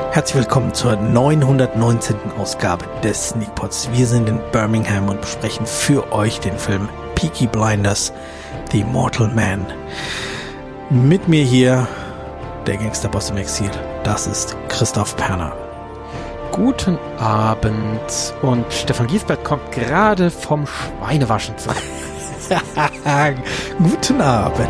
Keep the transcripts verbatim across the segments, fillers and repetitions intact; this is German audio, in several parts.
Herzlich willkommen zur neunhundertneunzehnten Ausgabe des Sneakpods. Wir sind in Birmingham und besprechen für euch den Film Peaky Blinders, The Immortal Man. Mit mir hier der Gangsterboss im Exil. Das ist Christoph Perner. Guten Abend. Und Stefan Giesbert kommt gerade vom Schweinewaschen zurück. Guten Abend.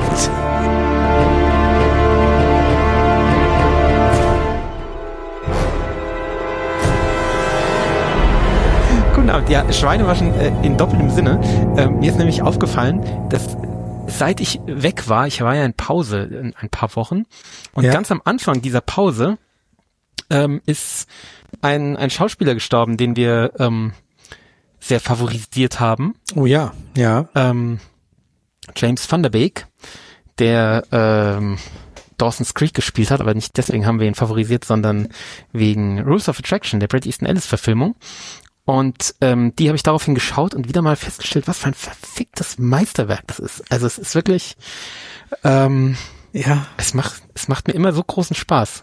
Guten Abend. Ja, Schweinewaschen äh, in doppeltem Sinne. Äh, mir ist nämlich aufgefallen, dass seit ich weg war, ich war ja in Pause in ein paar Wochen, und ja. ganz am Anfang dieser Pause ähm, ist ein, ein Schauspieler gestorben, den wir ähm, sehr favorisiert haben. Oh ja, ja. Ähm, James Van der Beek, der ähm, Dawson's Creek gespielt hat, aber nicht deswegen haben wir ihn favorisiert, sondern wegen Rules of Attraction, der Bret Easton Ellis Verfilmung. Und ähm, die habe ich daraufhin geschaut und wieder mal festgestellt, was für ein verficktes Meisterwerk das ist. Also es ist wirklich, ähm, ja, es macht, es macht mir immer so großen Spaß.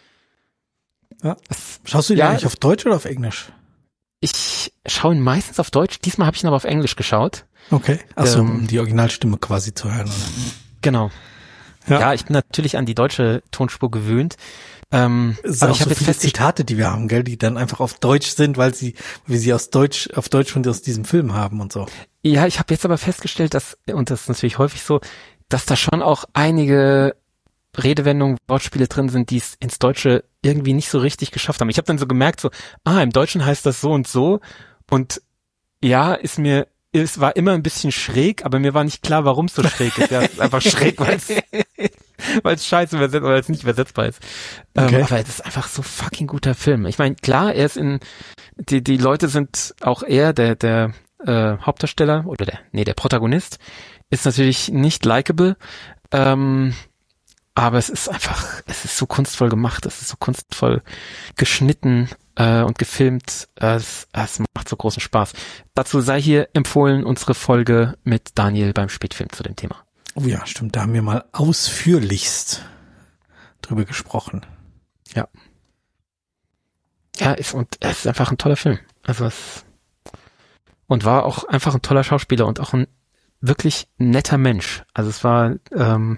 Ja. Es, Schaust du ihn ja, eigentlich auf Deutsch oder auf Englisch? Ich schaue ihn meistens auf Deutsch. Diesmal habe ich ihn aber auf Englisch geschaut. Okay. Achso, ähm, um die Originalstimme quasi zu hören. Oder? Genau. Ja. ja, ich bin natürlich an die deutsche Tonspur gewöhnt. Ähm, es sind auch ich so viele Zitate, die wir haben, gell, die dann einfach auf Deutsch sind, weil sie, wie sie aus Deutsch, auf Deutsch schon aus diesem Film haben und so. Ja, ich habe jetzt aber festgestellt, dass, und das ist natürlich häufig so, dass da schon auch einige Redewendungen, Wortspiele drin sind, die es ins Deutsche irgendwie nicht so richtig geschafft haben. Ich habe dann so gemerkt, so, ah, im Deutschen heißt das so und so, und ja, ist mir, es war immer ein bisschen schräg, aber mir war nicht klar, warum es so schräg ist. Ja, es ist einfach schräg, weil es weil es scheiße übersetzt oder weil es nicht übersetzbar ist. Okay. Ähm, aber es ist einfach so fucking guter Film. Ich meine, klar, er ist in, die die Leute sind auch er, der der äh, Hauptdarsteller oder der, nee, der Protagonist ist natürlich nicht likable, ähm, aber es ist einfach, es ist so kunstvoll gemacht, es ist so kunstvoll geschnitten äh, und gefilmt. Äh, es, es macht so großen Spaß. Dazu sei hier empfohlen unsere Folge mit Daniel beim Spätfilm zu dem Thema. Oh ja, stimmt, da haben wir mal ausführlichst drüber gesprochen. Ja. Ja, ist, und es ist einfach ein toller Film. Also es, und war auch einfach ein toller Schauspieler und auch ein wirklich netter Mensch. Also es war, ähm,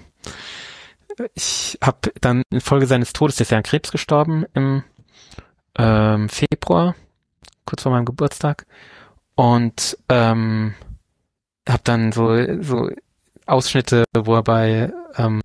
ich habe dann infolge seines Todes, der ist ja an Krebs gestorben im ähm, Februar, kurz vor meinem Geburtstag, und ähm, habe dann so so Ausschnitte, wo er bei ähm,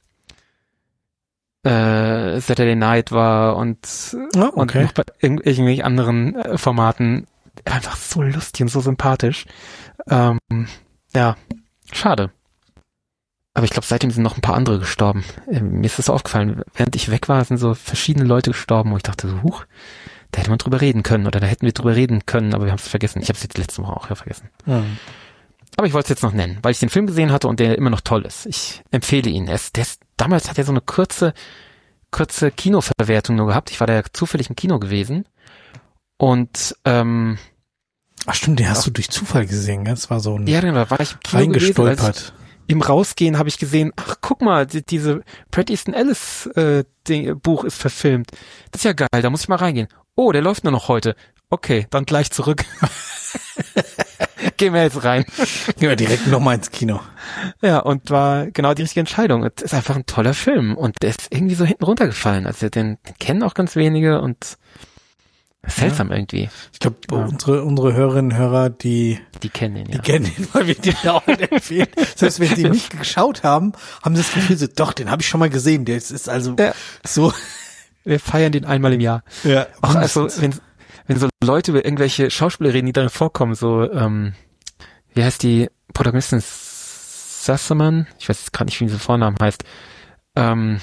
äh, Saturday Night war und, oh, okay. und noch bei irg- irgendwelchen anderen äh, Formaten. Einfach so lustig und so sympathisch. Ähm, ja, schade. Aber ich glaube, seitdem sind noch ein paar andere gestorben. Äh, mir ist das so aufgefallen. Während ich weg war, sind so verschiedene Leute gestorben, wo ich dachte so, huch, da hätte man drüber reden können oder da hätten wir drüber reden können, aber wir haben es vergessen. Ich habe es jetzt letzte Woche auch ja vergessen. Mhm. Aber ich wollte es jetzt noch nennen, weil ich den Film gesehen hatte und der immer noch toll ist. Ich empfehle ihn. Er ist, der ist, damals hat er so eine kurze, kurze Kinoverwertung nur gehabt. Ich war da ja zufällig im Kino gewesen. Und, ähm, ach stimmt, den hast auch, du durch Zufall gesehen, gell? Das war so ein, ja, genau, da war ich im Kino reingestolpert. Gewesen, im Rausgehen habe ich gesehen, ach, guck mal, die, diese Bret Easton Ellis, äh, Ding, Buch ist verfilmt. Das ist ja geil, da muss ich mal reingehen. Oh, der läuft nur noch heute. Okay, dann gleich zurück. Gehen wir jetzt rein. Gehen wir direkt nochmal ins Kino. Ja, und war genau die richtige Entscheidung. Es ist einfach ein toller Film und der ist irgendwie so hinten runtergefallen. Also den, den kennen auch ganz wenige und seltsam ja. irgendwie. Ich glaube, ja. unsere unsere Hörerinnen und Hörer, die die kennen ihn, ja. Die kennen ihn, weil wir den auch empfehlen. Selbst wenn die nicht geschaut haben, haben sie das Gefühl, so, doch, den habe ich schon mal gesehen. Der ist also ja. so. Wir feiern den einmal im Jahr. Ja. Auch also, wenn wenn so Leute über irgendwelche Schauspieler reden, die darin vorkommen, so, ähm, wie heißt die Protagonistin? Sassaman? Ich weiß jetzt gerade nicht, wie sie Vornamen heißt. Ähm,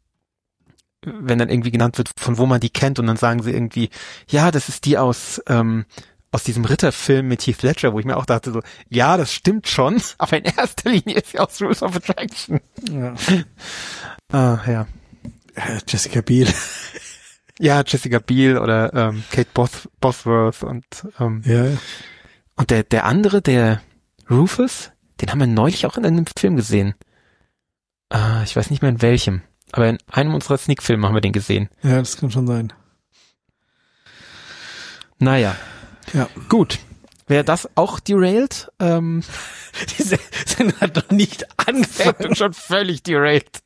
wenn dann irgendwie genannt wird, von wo man die kennt, und dann sagen sie irgendwie, ja, das ist die aus, ähm, aus diesem Ritterfilm mit Heath Ledger, wo ich mir auch dachte so, ja, das stimmt schon, aber in erster Linie ist sie aus Rules of Attraction. Ja. Ah, ja. Jessica Biel. Ja, Jessica Biel oder ähm, Kate Both- Bosworth und ähm, ja. und der der andere, der Rufus, den haben wir neulich auch in einem Film gesehen. Äh, ich weiß nicht mehr in welchem. Aber in einem unserer Sneak-Filme haben wir den gesehen. Ja, das kann schon sein. Naja. Ja. Gut. Wäre das auch derailed? Ähm, Diese Sendung hat doch nicht angefangen. schon völlig derailed.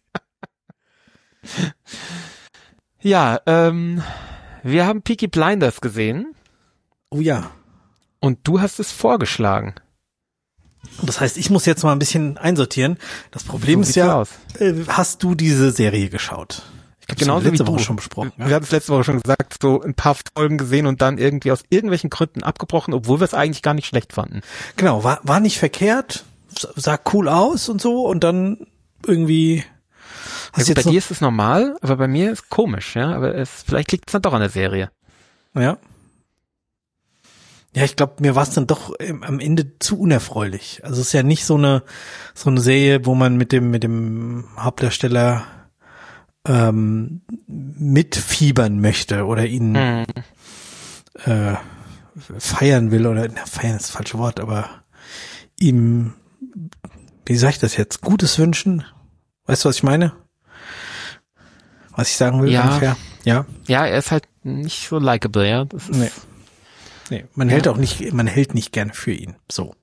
Ja, ähm, wir haben Peaky Blinders gesehen. Oh ja. Und du hast es vorgeschlagen. Das heißt, ich muss jetzt mal ein bisschen einsortieren. Das Problem So ist ja, aus. äh, hast du diese Serie geschaut? Ich glaube, Genauso letzte wie Woche du. schon besprochen. Wir hatten es letzte Woche schon gesagt, so ein paar Folgen gesehen und dann irgendwie aus irgendwelchen Gründen abgebrochen, obwohl wir es eigentlich gar nicht schlecht fanden. Genau, war, war nicht verkehrt, sah cool aus und so und dann irgendwie... Hast ja, gut, bei dir ist es normal, aber bei mir ist es komisch, ja, aber es, vielleicht liegt es dann doch an der Serie. Ja. Ja, ich glaube, mir war es dann doch ähm, am Ende zu unerfreulich. Also es ist ja nicht so eine so eine Serie, wo man mit dem mit dem Hauptdarsteller ähm, mitfiebern möchte oder ihn hm. äh, feiern will oder na, feiern ist das falsche Wort, aber ihm, wie sag ich das jetzt, Gutes wünschen. Weißt du, was ich meine? Was ich sagen will ja. ungefähr? Ja. Ja, er ist halt nicht so likable, ja. Das ist nee. Nee, man ja. hält auch nicht, man hält nicht gerne für ihn. So.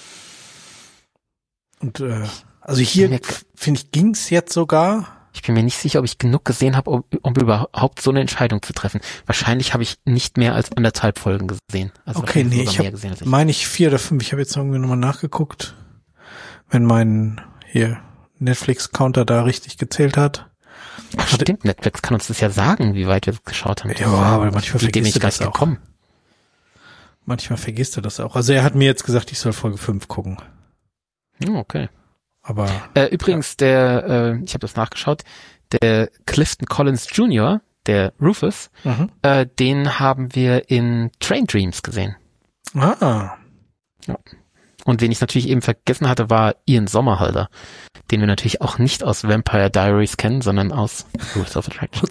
Und äh, also hier, Ja. finde ich, ging's jetzt sogar. Ich bin mir nicht sicher, ob ich genug gesehen habe, um, um überhaupt so eine Entscheidung zu treffen. Wahrscheinlich habe ich nicht mehr als anderthalb Folgen gesehen. Also Okay, nee, ich habe, meine ich vier oder fünf. Ich habe jetzt irgendwie nochmal nachgeguckt, wenn mein hier Netflix-Counter da richtig gezählt hat. Ach, stimmt, Netflix kann uns das ja sagen, wie weit wir das geschaut haben. Ja, aber manchmal Mit dem vergisst ich du gar das nicht auch. gekommen. Manchmal vergisst du das auch. Also er hat mir jetzt gesagt, ich soll Folge fünf gucken. Oh, okay. Aber Äh, übrigens, ja. der, äh, ich habe das nachgeschaut, der Clifton Collins Junior, der Rufus, mhm. äh, den haben wir in Train Dreams gesehen. Ah. Ja. Und wen ich natürlich eben vergessen hatte, war Ian Somerhalder, den wir natürlich auch nicht aus Vampire Diaries kennen, sondern aus Rules of Attraction.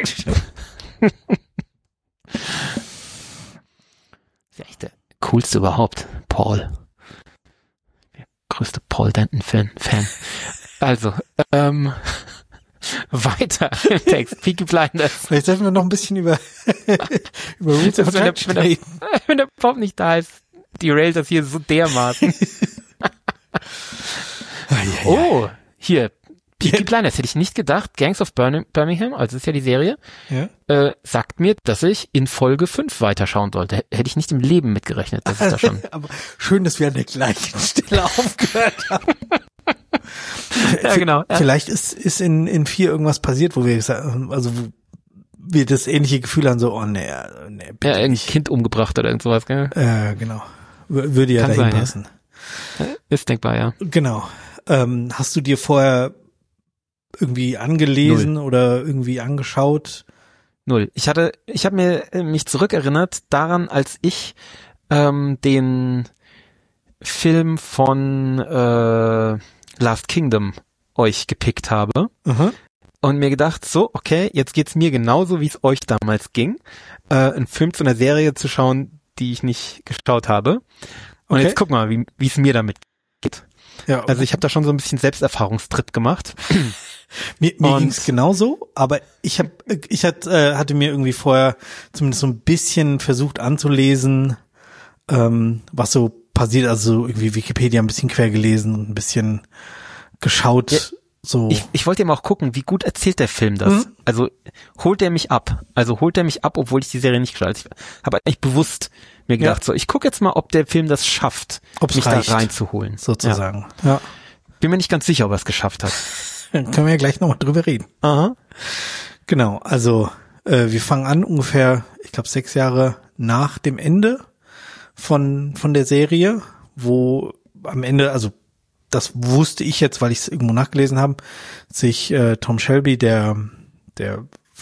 Ist ja echt der coolste überhaupt, Paul. Der größte Paul Denton-Fan. Fan. Also, ähm, weiter im Text. Peaky Blinders. Vielleicht sollten wir noch ein bisschen über, über Rules of Attraction reden. Wenn der Pop nicht da ist, derailt das hier so dermaßen. Oh, hier, Peaky Blinders, hätte ich nicht gedacht. Gangs of Birmingham, Birmingham, also ist ja die Serie, ja. äh, sagt mir, dass ich in Folge fünf weiterschauen sollte. Hätte ich nicht im Leben mitgerechnet. Das ist da schon. Aber schön, dass wir an der gleichen Stelle aufgehört haben. Ja, genau. Ja. Vielleicht ist, ist in, in vier irgendwas passiert, wo wir gesagt haben, also wo wir das ähnliche Gefühl haben, so, oh nee, nee bitte Ja, irgendein nicht. Kind umgebracht oder irgend sowas, gell? Äh, genau. W- würde ja Kann dahin sein, passen. Ja. Ist denkbar, ja. Genau. Ähm, hast du dir vorher irgendwie angelesen Null. oder irgendwie angeschaut? Null. Ich hatte, ich habe mir äh, mich zurückerinnert daran, als ich ähm, den Film von äh, Last Kingdom euch gepickt habe Mhm. und mir gedacht, so, okay, jetzt geht's mir genauso, wie es euch damals ging, äh, einen Film zu einer Serie zu schauen, die ich nicht geschaut habe. Und Okay. jetzt guck mal, wie wie es mir damit geht. Ja, Also ich habe da schon so ein bisschen Selbsterfahrungstrip gemacht. Mir, mir Und- ging's genauso, aber ich hab, ich hat, äh, hatte mir irgendwie vorher zumindest so ein bisschen versucht anzulesen, ähm, was so passiert, also irgendwie Wikipedia ein bisschen quer gelesen und ein bisschen geschaut, Ja, so. Ich, ich wollte ja mal auch gucken, wie gut erzählt der Film das? Mhm. Also holt er mich ab? Also holt er mich ab, obwohl ich die Serie nicht geschaut habe. Ich habe eigentlich bewusst mir gedacht, Ja. so, ich gucke jetzt mal, ob der Film das schafft, Ob's mich reicht, da reinzuholen. sozusagen. Ja. Ja. Bin mir nicht ganz sicher, ob er es geschafft hat. Dann können wir ja gleich nochmal drüber reden. Aha. Genau, also äh, wir fangen an ungefähr, ich glaube sechs Jahre nach dem Ende von von der Serie, wo am Ende, also das wusste ich jetzt, weil ich es irgendwo nachgelesen habe, sich äh, Tom Shelby, der der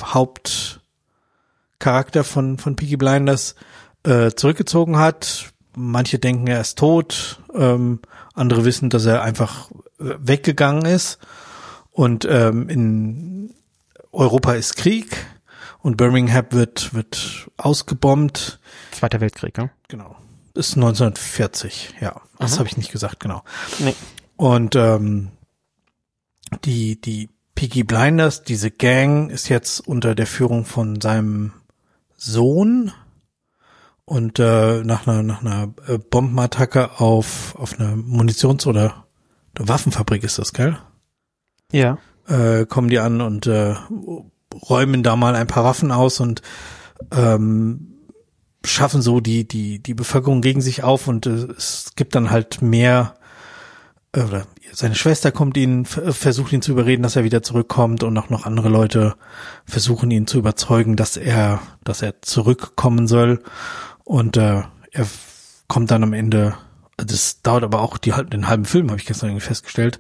Hauptcharakter von von Peaky Blinders, äh, zurückgezogen hat. Manche denken, er ist tot, ähm, andere wissen, dass er einfach äh, weggegangen ist. Und ähm, in Europa ist Krieg und Birmingham wird wird ausgebombt. Zweiter Weltkrieg, ja? Genau. Ist neunzehnhundertvierzig, ja. Das Aha. habe ich nicht gesagt, genau. Nee. Und ähm, die die Peaky Blinders, diese Gang ist jetzt unter der Führung von seinem Sohn und äh, nach einer nach einer äh, Bombenattacke auf auf eine Munitions- oder, oder Waffenfabrik ist das, gell? Ja. Äh, kommen die an und äh, räumen da mal ein paar Waffen aus und ähm, schaffen so die die die Bevölkerung gegen sich auf und äh, es gibt dann halt mehr äh, oder seine Schwester kommt ihn, versucht ihn zu überreden, dass er wieder zurückkommt und auch noch andere Leute versuchen ihn zu überzeugen, dass er, dass er zurückkommen soll und äh, er kommt dann am Ende, das dauert aber auch die, den halben Film, habe ich gestern irgendwie festgestellt,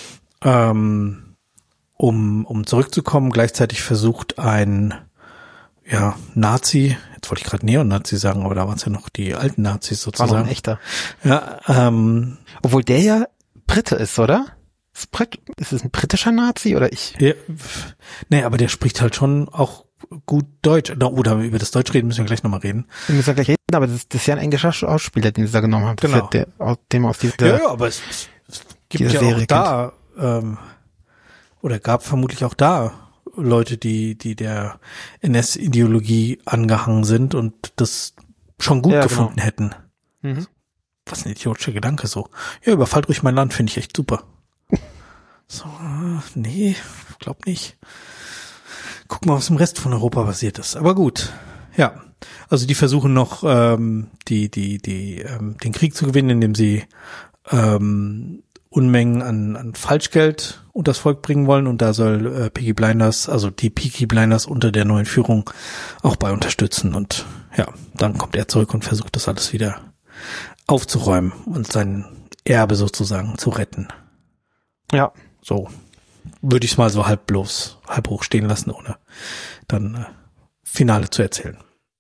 ähm, um, um zurückzukommen. Gleichzeitig versucht ein, ja, Nazi, jetzt wollte ich gerade Neonazi sagen, aber da waren es ja noch die alten Nazis sozusagen. War noch ein echter. Ja, ähm, obwohl der ja Brite ist, oder? Ist, Brit- ist es ein britischer Nazi oder ich? Ja, nee, aber der spricht halt schon auch gut Deutsch. Oder über das Deutsch reden müssen wir gleich nochmal reden. Wir müssen gleich reden, aber das, das ist ja ein englischer Schauspieler, den sie da genommen haben. Das Genau. ist ja der, aus dem aus dieser, ja, ja, aber es, es, es gibt ja Serie auch da, ähm, oder gab vermutlich auch da Leute, die, die der N S-Ideologie angehangen sind und das schon gut ja, gefunden genau. hätten. Mhm. Was ein idiotischer Gedanke so. Ja, überfallt ruhig mein Land, finde ich echt super. So, äh, nee, glaub nicht. Guck mal, was im Rest von Europa passiert ist. Aber gut, ja. Also die versuchen noch, ähm, die, die, die, ähm, den Krieg zu gewinnen, indem sie ähm, Unmengen an, an Falschgeld unters Volk bringen wollen. Und da soll äh, Peaky Blinders, also die Peaky Blinders unter der neuen Führung auch bei unterstützen. Und ja, dann kommt er zurück und versucht das alles wieder aufzuräumen und sein Erbe sozusagen zu retten. Ja. So würde ich es mal so halb bloß, halb hoch stehen lassen, ohne dann äh, Finale zu erzählen.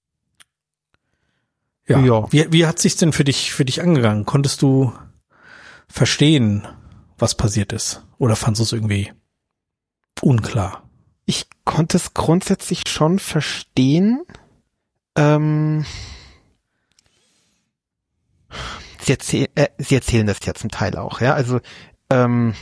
Ja. Ja. Wie, wie hat sich's denn für dich, für dich angegangen? Konntest du verstehen, was passiert ist? Oder fandst du es irgendwie unklar? Ich konnte es grundsätzlich schon verstehen. Ähm, sie, erzähl, äh, sie erzählen das ja zum Teil auch, ja. Also ähm,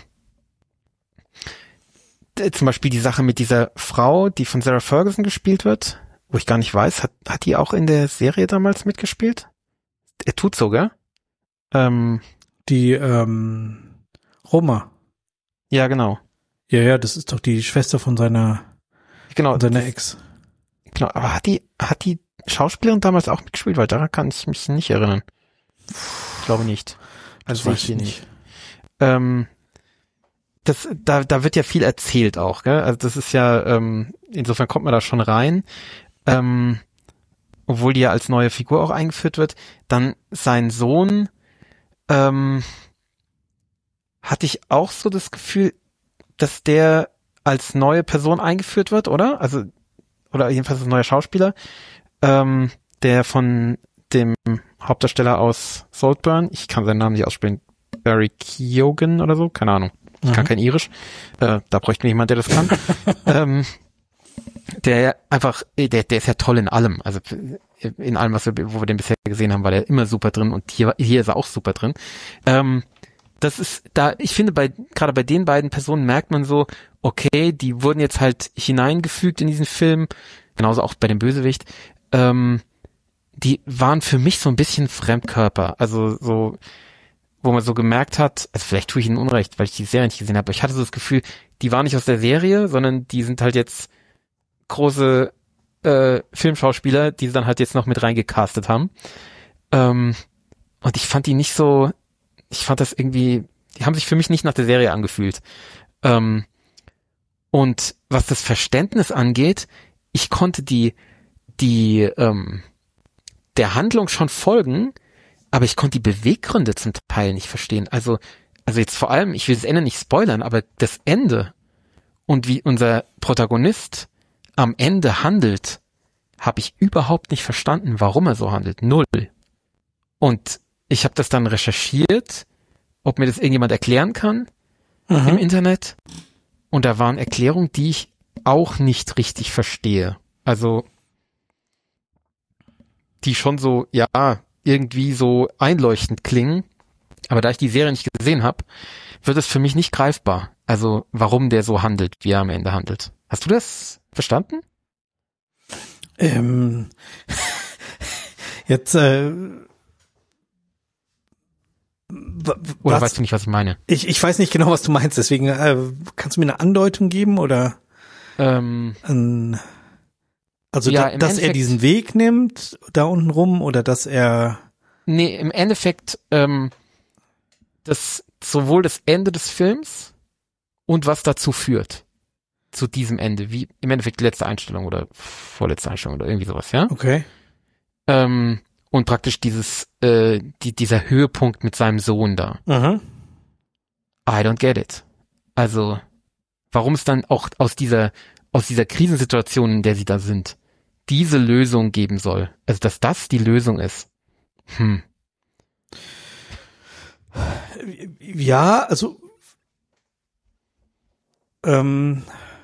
zum Beispiel die Sache mit dieser Frau, die von Sarah Ferguson gespielt wird, wo ich gar nicht weiß, hat, hat die auch in der Serie damals mitgespielt? Er tut so, gell? Ähm, die ähm, Roma. Ja, genau. Ja, ja, das ist doch die Schwester von seiner, genau, von seiner das, Ex. Genau, aber hat die, hat die Schauspielerin damals auch mitgespielt? Weil daran kann ich mich nicht erinnern. Ich glaube nicht. Also das weiß ich ich nicht. nicht. Ähm, das, da, da wird ja viel erzählt auch, gell? Also das ist ja, ähm, insofern kommt man da schon rein. Ähm, obwohl die ja als neue Figur auch eingeführt wird. Dann sein Sohn, ähm, hatte ich auch so das Gefühl, dass der als neue Person eingeführt wird, oder? Also, oder jedenfalls als neuer Schauspieler, ähm, der von dem Hauptdarsteller aus Saltburn, ich kann seinen Namen nicht aussprechen, Barry Keoghan oder so, keine Ahnung. Ich mhm. kann kein Irisch. Äh, da bräuchte mir jemand, der das kann. ähm, der einfach, der, der ist ja toll in allem. Also in allem, was wir, wo wir den bisher gesehen haben, war der immer super drin und hier, hier ist er auch super drin. Ähm, das ist da, ich finde, bei gerade bei den beiden Personen merkt man so, okay, die wurden jetzt halt hineingefügt in diesen Film, genauso auch bei dem Bösewicht. Ähm, die waren für mich so ein bisschen Fremdkörper. Also so, wo man so gemerkt hat, also vielleicht tue ich ihnen Unrecht, weil ich die Serie nicht gesehen habe, aber ich hatte so das Gefühl, die waren nicht aus der Serie, sondern die sind halt jetzt große äh, Filmschauspieler, die sie dann halt jetzt noch mit reingecastet haben. Ähm, und ich fand die nicht so, ich fand das irgendwie, die haben sich für mich nicht nach der Serie angefühlt. Ähm, und was das Verständnis angeht, ich konnte die, die, ähm, der Handlung schon folgen, aber ich konnte die Beweggründe zum Teil nicht verstehen. Also, also jetzt vor allem, ich will das Ende nicht spoilern, aber das Ende und wie unser Protagonist am Ende handelt, habe ich überhaupt nicht verstanden, warum er so handelt. Null. Und ich habe das dann recherchiert, ob mir das irgendjemand erklären kann mhm. im Internet. Und da waren Erklärungen, die ich auch nicht richtig verstehe. Also die schon so, ja, irgendwie so einleuchtend klingen. Aber da ich die Serie nicht gesehen habe, wird es für mich nicht greifbar. Also warum der so handelt, wie er am Ende handelt. Hast du das verstanden? Ähm, jetzt äh, w- oder was? Weißt du nicht, was ich meine? Ich, ich weiß nicht genau, was du meinst, deswegen äh, kannst du mir eine Andeutung geben oder ähm, ein, also ja, da, dass Endeffekt, er diesen Weg nimmt da unten rum oder dass er Nee, im Endeffekt ähm, das sowohl das Ende des Films und was dazu führt. Zu diesem Ende, wie im Endeffekt die letzte Einstellung oder vorletzte Einstellung oder irgendwie sowas, ja? Okay. Ähm, und praktisch dieses, äh, die, dieser Höhepunkt mit seinem Sohn da. Mhm. I don't get it. Also, warum es dann auch aus dieser, aus dieser Krisensituation, in der sie da sind, diese Lösung geben soll. Also, dass das die Lösung ist. Hm. Ja, also ähm,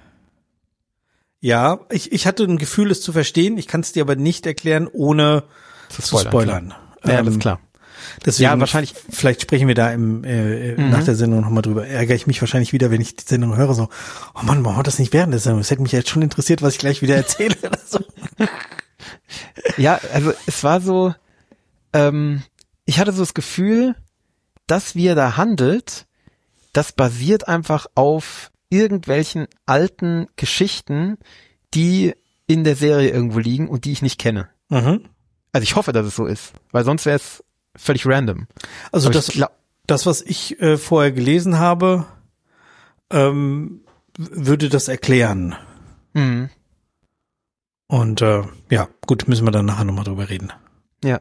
ja, ich, ich hatte ein Gefühl, es zu verstehen. Ich kann es dir aber nicht erklären, ohne zu spoilern. Zu spoilern. Ja, ähm, das ist klar. Deswegen, ja, wahrscheinlich. Vielleicht sprechen wir da im äh, mhm. nach der Sendung nochmal drüber. Ärgere ich mich wahrscheinlich wieder, wenn ich die Sendung höre, so, oh Mann, warum hat das nicht während der Sendung? Es hätte mich jetzt schon interessiert, was ich gleich wieder erzähle. Oder so. Ja, also es war so, ähm, ich hatte so das Gefühl, dass wie er da handelt, das basiert einfach auf irgendwelchen alten Geschichten, die in der Serie irgendwo liegen und die ich nicht kenne. Mhm. Also ich hoffe, dass es so ist, weil sonst wäre es völlig random. Also Aber das, ich, das, was ich äh, vorher gelesen habe, ähm, würde das erklären. Mhm. Und äh, ja, gut, müssen wir dann nachher nochmal drüber reden. Ja.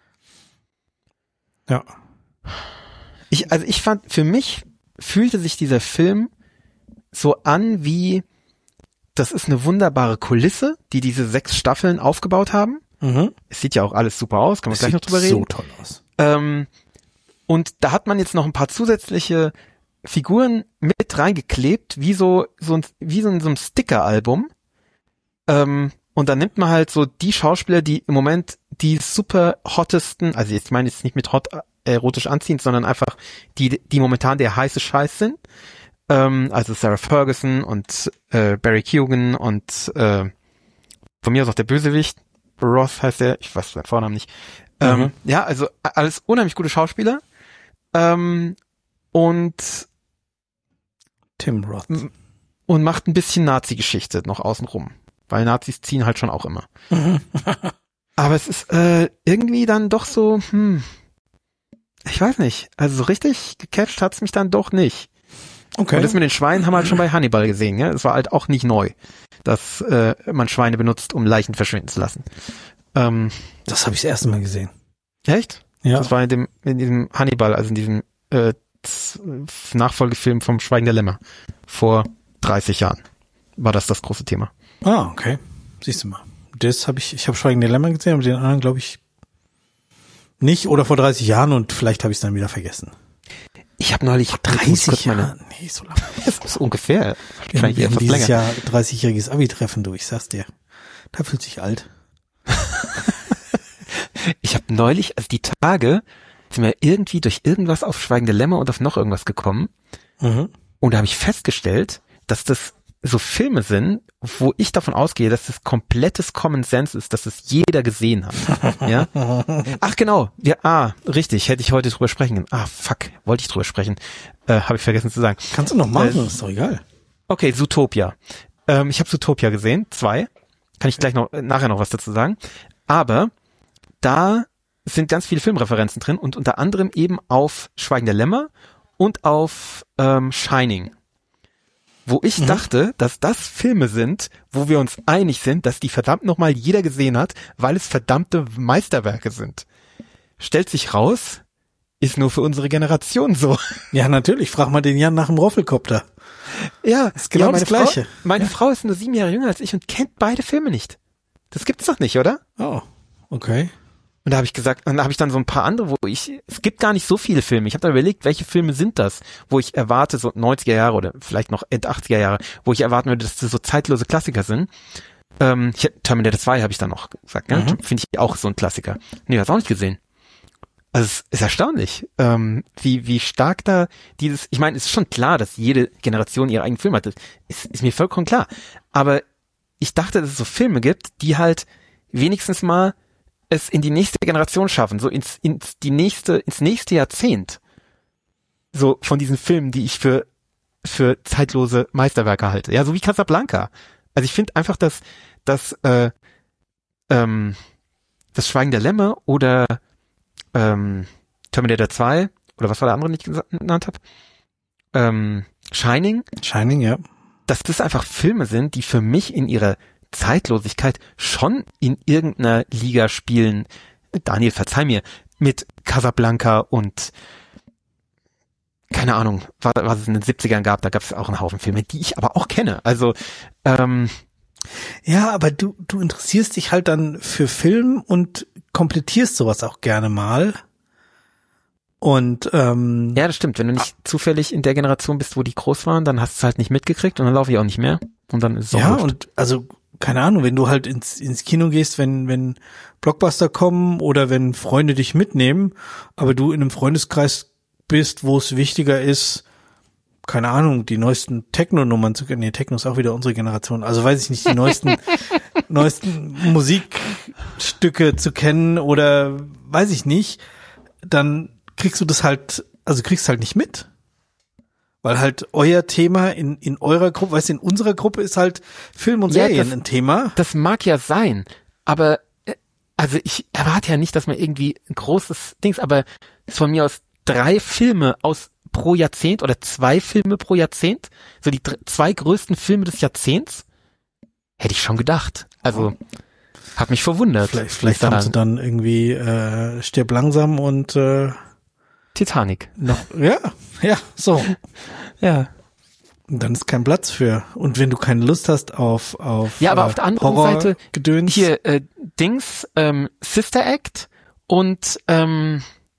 Ja. Ich, also ich fand, für mich fühlte sich dieser Film so an wie, das ist eine wunderbare Kulisse, die diese sechs Staffeln aufgebaut haben. Mhm. Es sieht ja auch alles super aus, kann man es gleich noch drüber reden. reden. So toll aus. Ähm, und da hat man jetzt noch ein paar zusätzliche Figuren mit reingeklebt, wie so, so ein, wie so in so einem Sticker-Album. Ähm, und dann nimmt man halt so die Schauspieler, die im Moment die super hottesten, also jetzt meine ich jetzt nicht mit hot erotisch anziehend, sondern einfach die, die momentan der heiße Scheiß sind. Ähm, also Sarah Ferguson und äh, Barry Keoghan und äh, von mir aus auch der Bösewicht, Roth heißt der, ich weiß seinen Vornamen nicht. Mhm. Ähm, ja, also alles unheimlich gute Schauspieler. Ähm, und Tim Roth. Und macht ein bisschen Nazi-Geschichte noch außenrum. Weil Nazis ziehen halt schon auch immer. Aber es ist äh, irgendwie dann doch so, hm, ich weiß nicht, also so richtig gecatcht hat's mich dann doch nicht. Okay. Und das mit den Schweinen haben wir halt schon bei Hannibal gesehen, ja. Es war halt auch nicht neu, dass äh, man Schweine benutzt, um Leichen verschwinden zu lassen. Ähm, das habe ich das erste Mal gesehen. Echt? Ja. Das war in dem, in diesem Hannibal, also in diesem äh, Nachfolgefilm vom Schweigen der Lämmer vor dreißig Jahren war das das große Thema. Ah, okay. Siehst du mal. Das habe ich, ich habe Schweigen der Lämmer gesehen, aber den anderen glaube ich nicht oder vor dreißig Jahren und vielleicht habe ich es dann wieder vergessen. Ich habe neulich vor dreißig Jahre, nee, so lange. Das ist ungefähr. Wahrscheinlich ja, etwas dieses länger. Jahr dreißigjähriges Abi-Treffen, du, ich sag's dir. Da fühlt sich alt. Ich habe neulich, also die Tage, sind wir irgendwie durch irgendwas auf Schweigende Lämmer und auf noch irgendwas gekommen. Mhm. Und da habe ich festgestellt, dass das so Filme sind, wo ich davon ausgehe, dass das komplettes Common Sense ist, dass das jeder gesehen hat. Ja? Ach genau, ja, ah, richtig, hätte ich heute drüber sprechen können. Ah, fuck, wollte ich drüber sprechen. Äh, habe ich vergessen zu sagen. Kannst du noch machen, äh, ist doch egal. Okay, Zootopia. Ähm, ich habe Zootopia gesehen, zwei. Kann ich gleich noch äh, nachher noch was dazu sagen. Aber da sind ganz viele Filmreferenzen drin und unter anderem eben auf Schweigen der Lämmer und auf ähm, Shining. Wo ich mhm. dachte, dass das Filme sind, wo wir uns einig sind, dass die verdammt nochmal jeder gesehen hat, weil es verdammte Meisterwerke sind. Stellt sich raus, ist nur für unsere Generation so. Ja, natürlich. Frag mal den Jan nach dem Roffelkopter. Ja, ist genau ja, meine das Gleiche. Frau, meine ja. Frau ist nur sieben Jahre jünger als ich und kennt beide Filme nicht. Das gibt's doch nicht, oder? Oh, okay. Und da habe ich gesagt, und da habe ich dann so ein paar andere, wo ich, es gibt gar nicht so viele Filme. Ich habe dann überlegt, welche Filme sind das, wo ich erwarte, so neunziger Jahre oder vielleicht noch End achtziger Jahre, wo ich erwarten würde, dass das so zeitlose Klassiker sind. Ähm, ich, Terminator zwei habe ich dann noch gesagt, ne? Mhm. Finde ich auch so ein Klassiker. Nee, hast auch nicht gesehen. Also es ist erstaunlich, ähm, wie wie stark da dieses, ich meine, es ist schon klar, dass jede Generation ihren eigenen Film hat, das ist, ist mir vollkommen klar. Aber ich dachte, dass es so Filme gibt, die halt wenigstens mal es in die nächste Generation schaffen, so ins ins die nächste ins nächste Jahrzehnt. So von diesen Filmen, die ich für für zeitlose Meisterwerke halte. Ja, so wie Casablanca. Also ich finde einfach, dass dass äh, ähm, das Schweigen der Lämmer oder ähm, Terminator zwei oder was war der andere, den ich genannt habe? Ähm, Shining. Shining, ja. Dass das einfach Filme sind, die für mich in ihrer Zeitlosigkeit schon in irgendeiner Liga spielen. Daniel, verzeih mir, mit Casablanca und keine Ahnung, was, was es in den siebzigern gab, da gab es auch einen Haufen Filme, die ich aber auch kenne. Also ähm, ja, aber du du interessierst dich halt dann für Film und komplettierst sowas auch gerne mal. Und ähm, ja, das stimmt. Wenn du nicht zufällig in der Generation bist, wo die groß waren, dann hast du es halt nicht mitgekriegt und dann laufe ich auch nicht mehr. Und dann ist es auch ja, wurscht. und also keine Ahnung, wenn du halt ins ins Kino gehst, wenn wenn Blockbuster kommen oder wenn Freunde dich mitnehmen, aber du in einem Freundeskreis bist, wo es wichtiger ist, keine Ahnung, die neuesten Techno-Nummern zu kennen. Nee, Techno ist auch wieder unsere Generation. Also weiß ich nicht, die neuesten neuesten Musikstücke zu kennen oder weiß ich nicht, dann kriegst du das halt, also kriegst halt nicht mit. Weil halt euer Thema in in eurer Gruppe, weißt du, in unserer Gruppe ist halt Film und Serien ja, das, ein Thema. Das mag ja sein, aber also ich erwarte ja nicht, dass man irgendwie ein großes Dings, aber von mir aus drei Filme aus pro Jahrzehnt oder zwei Filme pro Jahrzehnt, so die dr- zwei größten Filme des Jahrzehnts, hätte ich schon gedacht. Also hat mich verwundert. Vielleicht, vielleicht haben sie dann irgendwie äh, Stirb langsam und äh, Titanic. Noch, ja, ja, so. Ja. Und dann ist kein Platz für. Und wenn du keine Lust hast auf auf ja, aber äh, auf der anderen Seite Gedöns. Hier äh, Dings ähm, Sister Act und ähm,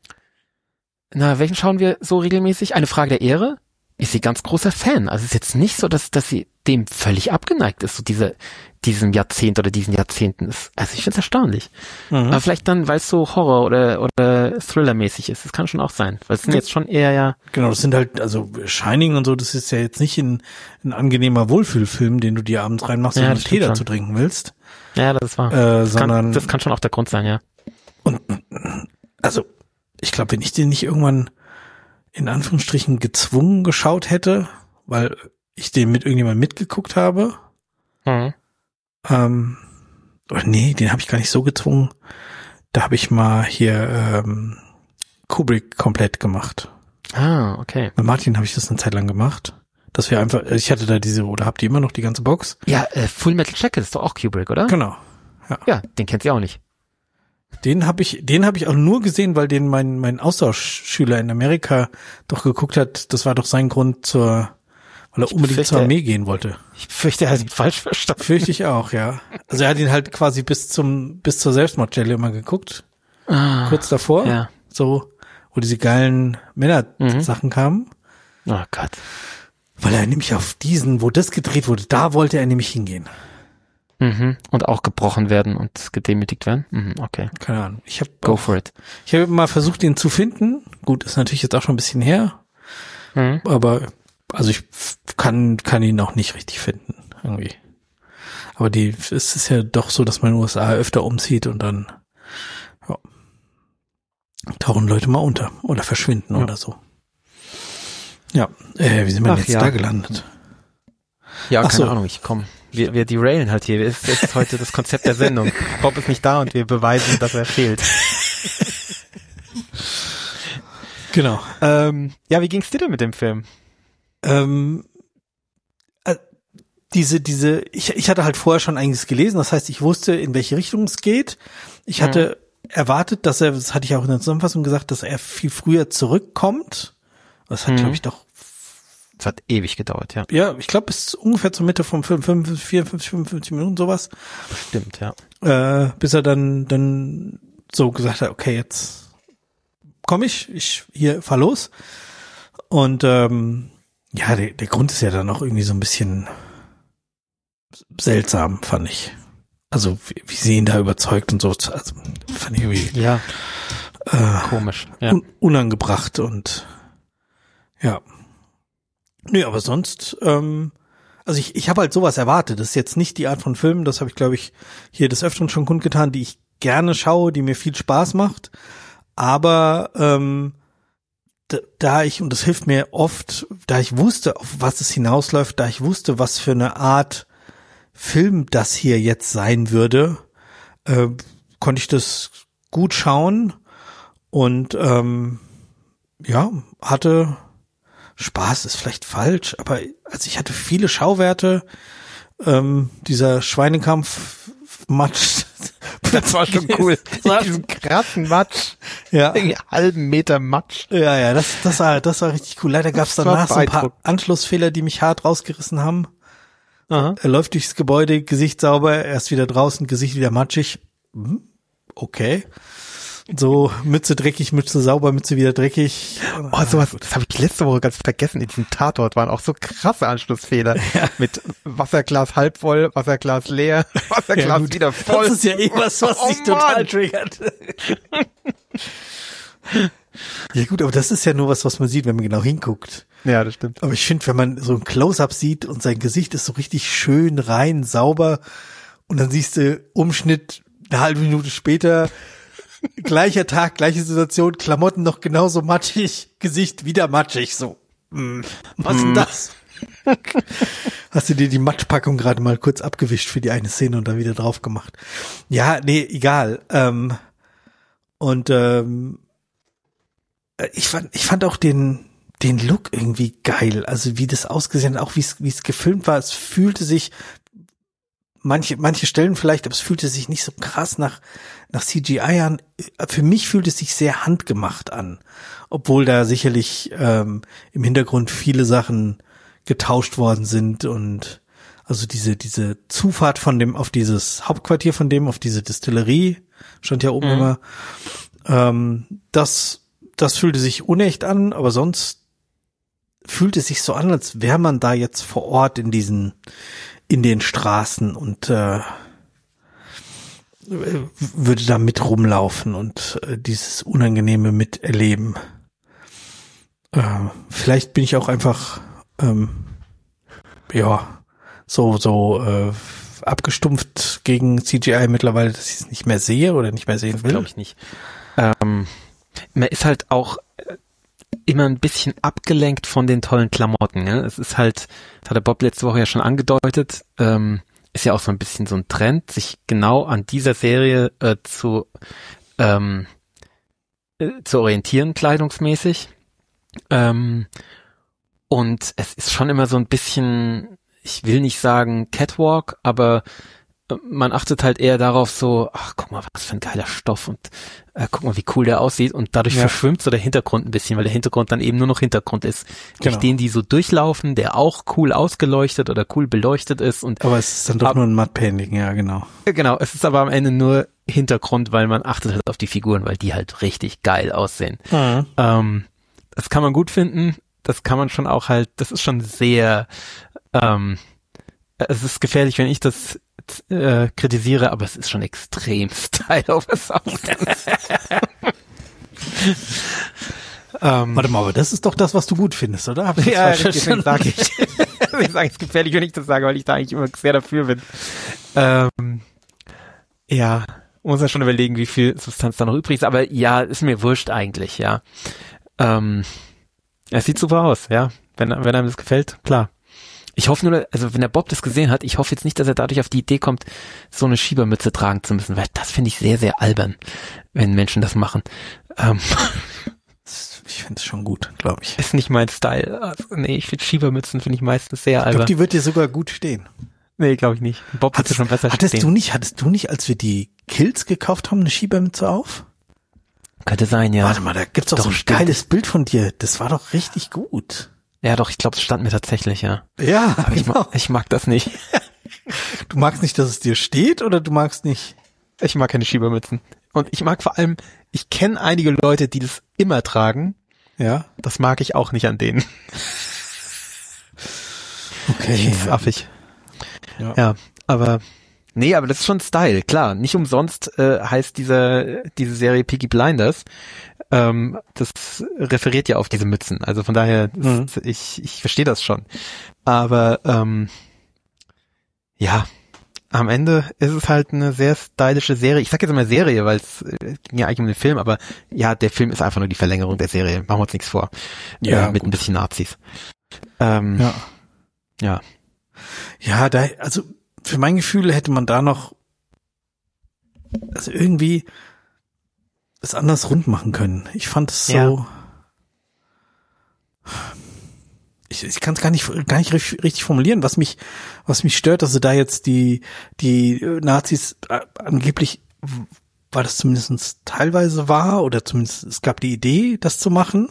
na, welchen schauen wir so regelmäßig? Eine Frage der Ehre? Ist sie ganz großer Fan. Also es ist jetzt nicht so, dass dass sie dem völlig abgeneigt ist, so diese diesem Jahrzehnt oder diesen Jahrzehnten ist. Also ich finde es erstaunlich. Mhm. Aber vielleicht dann, weil es so Horror oder oder Thriller-mäßig ist. Das kann schon auch sein. Weil es sind jetzt schon eher ja... Genau, das sind halt, also Shining und so, das ist ja jetzt nicht ein, ein angenehmer Wohlfühlfilm, den du dir abends reinmachst, ja, wenn du Tee dazu schon. trinken willst. Ja, das ist wahr. Äh, das, sondern, kann, das kann schon auch der Grund sein, ja. Und also, ich glaube, wenn ich den nicht irgendwann in Anführungsstrichen gezwungen geschaut hätte, weil ich den mit irgendjemandem mitgeguckt habe, mhm. ähm, oder nee, den habe ich gar nicht so gezwungen. Da habe ich mal hier ähm, Kubrick komplett gemacht. Ah, okay. Mit Martin habe ich das eine Zeit lang gemacht. Dass wir einfach, ich hatte da diese, oder habt ihr immer noch die ganze Box? Ja, äh, Full Metal Jacket ist doch auch Kubrick, oder? Genau. Ja, ja den kennt ihr auch nicht. Den habe ich, den habe ich auch nur gesehen, weil den mein mein Austauschschüler in Amerika doch geguckt hat. Das war doch sein Grund zur, weil er ich unbedingt befürchte, zur Armee gehen wollte. Ich fürchte, er hat ihn falsch verstanden. Fürchte ich auch, ja. Also er hat ihn halt quasi bis zum bis zur Selbstmordstelle immer geguckt. Ah, kurz davor, ja. so, wo diese geilen Männer-Sachen mhm. kamen. Oh Gott. Weil er nämlich auf diesen, wo das gedreht wurde, da wollte er nämlich hingehen. Mhm. Und auch gebrochen werden und gedemütigt werden? Mhm, okay. Keine Ahnung. Ich hab Go auch, for it. Ich habe mal versucht, ihn zu finden. Gut, ist natürlich jetzt auch schon ein bisschen her. Mhm. Aber, also ich kann, kann ihn auch nicht richtig finden. Irgendwie. Aber die, es ist ja doch so, dass man in den U S A öfter umzieht und dann, ja, tauchen Leute mal unter oder verschwinden ja. oder so. Ja, äh, wie sind wir Ach, jetzt ja. da gelandet? Ja, Ach keine so. Ahnung, ich komm. Wir, wir derailen halt hier. Das ist heute das Konzept der Sendung. Bob ist nicht da und wir beweisen, dass er fehlt. Genau. Ähm, ja, wie ging's dir denn mit dem Film? Ähm, äh, diese, diese, ich, ich hatte halt vorher schon einiges gelesen, das heißt, ich wusste, in welche Richtung es geht. Ich hatte mhm. erwartet, dass er, das hatte ich auch in der Zusammenfassung gesagt, dass er viel früher zurückkommt. Das hat, mhm. glaube ich, doch Es hat ewig gedauert, ja. Ja, ich glaube, bis ungefähr zur Mitte vom Film, vierundfünfzig, fünfundfünfzig Minuten, sowas. Stimmt, ja. Äh, bis er dann, dann so gesagt hat, okay, jetzt komme ich, ich hier fahr los. Und ähm, ja, der, der Grund ist ja dann auch irgendwie so ein bisschen seltsam, fand ich. Also wie, wie sie ihn da überzeugt und so. Also fand ich irgendwie. Ja. äh, komisch, ja. un- unangebracht und ja. Nee, aber sonst, ähm, also ich, ich habe halt sowas erwartet. Das ist jetzt nicht die Art von Film, das habe ich, glaube ich, hier des Öfteren schon kundgetan, die ich gerne schaue, die mir viel Spaß macht. Aber ähm, da, da ich, und das hilft mir oft, da ich wusste, auf was es hinausläuft, da ich wusste, was für eine Art Film das hier jetzt sein würde, äh, konnte ich das gut schauen und ähm, ja, hatte Spaß, ist vielleicht falsch, aber also ich hatte viele Schauwerte, ähm, dieser Schweinekampf Matsch. Das war schon cool. Diesen krassen Matsch. Ja. Irgendwie halben Meter Matsch. Ja, ja, das, das war, das war richtig cool. Leider gab es danach so ein paar Anschlussfehler, die mich hart rausgerissen haben. Aha. Er läuft durchs Gebäude, Gesicht sauber, erst wieder draußen, Gesicht wieder matschig. Okay. So, Mütze dreckig, Mütze sauber, Mütze wieder dreckig. Oh, sowas, das habe ich letzte Woche ganz vergessen. In diesem Tatort waren auch so krasse Anschlussfehler. Ja. Mit Wasserglas halb voll, Wasserglas leer, Wasserglas ja, wieder voll. Das ist ja eh was, was oh, dich total triggert. Ja gut, aber das ist ja nur was, was man sieht, wenn man genau hinguckt. Ja, das stimmt. Aber ich finde, wenn man so ein Close-Up sieht und sein Gesicht ist so richtig schön, rein, sauber und dann siehst du Umschnitt eine halbe Minute später, gleicher Tag, gleiche Situation, Klamotten noch genauso matschig, Gesicht wieder matschig, so. Mm, was ist denn das? Hast du dir die Matschpackung gerade mal kurz abgewischt für die eine Szene und dann wieder drauf gemacht? Ja, nee, egal. Ähm, und ähm, ich fand, ich fand auch den den Look irgendwie geil, also wie das ausgesehen hat, auch wie es wie es gefilmt war. Es fühlte sich manche manche Stellen vielleicht, aber es fühlte sich nicht so krass nach nach C G I an. Für mich fühlt es sich sehr handgemacht an, obwohl da sicherlich ähm, im Hintergrund viele Sachen getauscht worden sind und also diese diese Zufahrt von dem auf dieses Hauptquartier von dem auf diese Distillerie stand ja oben mhm. immer. Ähm, das das fühlte sich unecht an, aber sonst fühlt es sich so an, als wäre man da jetzt vor Ort in diesen in den Straßen und äh, würde da mit rumlaufen und äh, dieses Unangenehme miterleben. Äh, vielleicht bin ich auch einfach ähm, ja so so äh, abgestumpft gegen C G I mittlerweile, dass ich es nicht mehr sehe oder nicht mehr sehen will. Glaube ich nicht. Ähm, man ist halt auch immer ein bisschen abgelenkt von den tollen Klamotten. Ne? Es ist halt, das hat der Bob letzte Woche ja schon angedeutet, ähm, ist ja auch so ein bisschen so ein Trend, sich genau an dieser Serie äh, zu ähm, äh, zu orientieren, kleidungsmäßig. Ähm, und es ist schon immer so ein bisschen, ich will nicht sagen Catwalk, aber man achtet halt eher darauf so, ach, guck mal, was für ein geiler Stoff und äh, guck mal, wie cool der aussieht und dadurch ja. verschwimmt so der Hintergrund ein bisschen, weil der Hintergrund dann eben nur noch Hintergrund ist, genau. durch den die so durchlaufen, der auch cool ausgeleuchtet oder cool beleuchtet ist. Und aber es ist dann doch ab, nur ein Matte-Painting, ja, genau. Genau, es ist aber am Ende nur Hintergrund, weil man achtet halt auf die Figuren, weil die halt richtig geil aussehen. Mhm. Ähm, das kann man gut finden, das kann man schon auch halt, das ist schon sehr, ähm, es ist gefährlich, wenn ich das Äh, kritisiere, aber es ist schon extrem Style over Substance. ähm, Warte mal, aber das ist doch das, was du gut findest, oder? Hab ich ja, deswegen sage ich. Ich sage, es ist gefährlich, wenn ich das sage, weil ich da eigentlich immer sehr dafür bin. Ähm, ja, muss ja schon überlegen, wie viel Substanz da noch übrig ist, aber ja, ist mir wurscht eigentlich, ja. Ähm, es sieht super aus, ja. Wenn, wenn einem das gefällt, klar. Ich hoffe nur, also wenn der Bob das gesehen hat, ich hoffe jetzt nicht, dass er dadurch auf die Idee kommt, so eine Schiebermütze tragen zu müssen, weil das finde ich sehr, sehr albern, wenn Menschen das machen. Ähm, ich finde es schon gut, glaube ich. Ist nicht mein Style. Also, nee, ich finde Schiebermützen finde ich meistens sehr albern. Ich glaube, die wird dir sogar gut stehen. Nee, glaube ich nicht. Bob hat schon besser hattest stehen. du nicht, hattest du nicht, als wir die Kills gekauft haben, eine Schiebermütze auf? Könnte sein, ja. Warte mal, da gibt's doch, doch so ein stimmt. geiles Bild von dir. Das war doch richtig gut. Ja, doch, ich glaube, es stand mir tatsächlich, ja. Ja, aber genau. ich, mag, ich mag das nicht. Du magst nicht, dass es dir steht, oder du magst nicht? Ich mag keine Schiebermützen. Und ich mag vor allem, ich kenne einige Leute, die das immer tragen. Ja. Das mag ich auch nicht an denen. Okay. Das ist affig. Ja. ja, aber Nee, aber das ist schon Style, klar. Nicht umsonst äh, heißt diese, diese Serie Peaky Blinders. Ähm, das referiert ja auf diese Mützen. Also von daher, Mhm. ist, ich, ich verstehe das schon. Aber ähm, ja, am Ende ist es halt eine sehr stylische Serie. Ich sag jetzt immer Serie, weil es äh, ging ja eigentlich um den Film, aber ja, der Film ist einfach nur die Verlängerung der Serie. Machen wir uns nichts vor. Ja, äh, mit gut. ein bisschen Nazis. Ähm, Ja. ja. Ja, da, also für mein Gefühl hätte man da noch, also irgendwie es anders rund machen können. Ich fand es so, Ja. ich, ich kann es gar nicht, gar nicht richtig, richtig formulieren, was mich, was mich stört, dass sie da jetzt die, die Nazis äh, angeblich, war das zumindest teilweise war, oder zumindest es gab die Idee, das zu machen.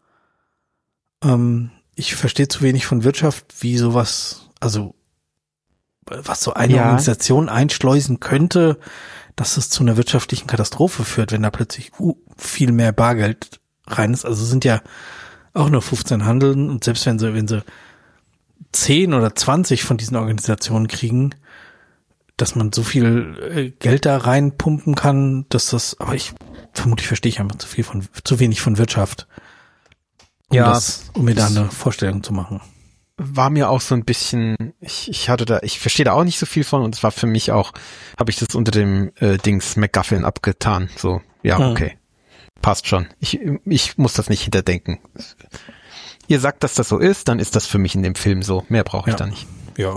Ähm, ich verstehe zu wenig von Wirtschaft, wie sowas, also was so eine Ja. Organisation einschleusen könnte, dass es zu einer wirtschaftlichen Katastrophe führt, wenn da plötzlich uh, viel mehr Bargeld rein ist. Also sind ja auch nur fünfzehn Handeln, und selbst wenn sie, wenn sie zehn oder zwanzig von diesen Organisationen kriegen, dass man so viel äh, Geld da reinpumpen kann, dass das, aber ich vermutlich verstehe ich einfach zu viel von, zu wenig von Wirtschaft, um Ja, das, um mir da eine Vorstellung zu machen. War mir auch so ein bisschen, ich, ich hatte da, ich verstehe da auch nicht so viel von, und es war für mich auch, habe ich das unter dem äh, Dings MacGuffin abgetan. So, ja, Mhm. okay. Passt schon. Ich, ich muss das nicht hinterdenken. Ihr sagt, dass das so ist, dann ist das für mich in dem Film so. Mehr brauche ich Ja. da nicht. Ja.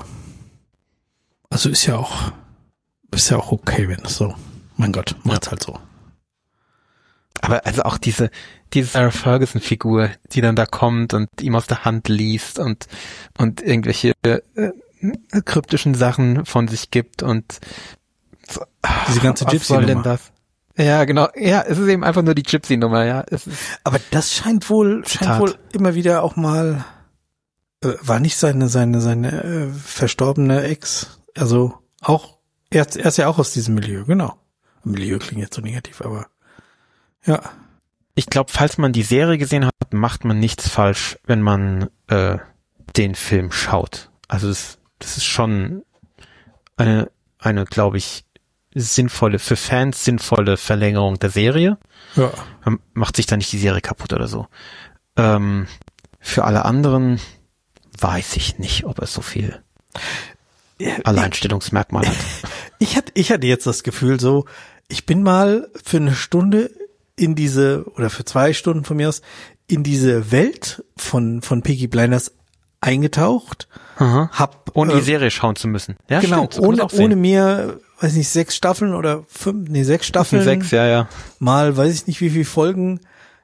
Also ist ja auch, ist ja auch okay, wenn es so, mein Gott, macht's halt so. Aber also auch diese, diese Sarah Ferguson-Figur, die dann da kommt und ihm aus der Hand liest und, und irgendwelche äh, kryptischen Sachen von sich gibt und so, Diese ganze was soll denn Gypsy-Nummer. das? Ja, genau. Ja, es ist eben einfach nur die Gypsy-Nummer, ja. Es ist, Aber das scheint wohl, scheint Zitat. wohl immer wieder auch mal, äh, war nicht seine, seine, seine äh, verstorbene Ex, also auch, er, er ist ja auch aus diesem Milieu, genau. Milieu klingt jetzt so negativ, aber ja. ich glaube, falls man die Serie gesehen hat, macht man nichts falsch, wenn man äh, den Film schaut. Also das, das ist schon eine, eine, glaube ich, sinnvolle, für Fans sinnvolle Verlängerung der Serie. Ja. Man macht sich da nicht die Serie kaputt oder so. Ähm, für alle anderen weiß ich nicht, ob es so viel Alleinstellungsmerkmal hat. Ich hatte, ich hatte jetzt das Gefühl so, ich bin mal für eine Stunde in diese, oder für zwei Stunden von mir aus, in diese Welt von, von Peaky Blinders eingetaucht, Aha. hab, Ohne äh, die Serie schauen zu müssen. Ja, genau, stimmt, so kann man's ohne, auch sehen. ohne mir, weiß nicht, sechs Staffeln oder fünf, nee, sechs Staffeln, Sechs, ja, ja. mal, weiß ich nicht, wie viele Folgen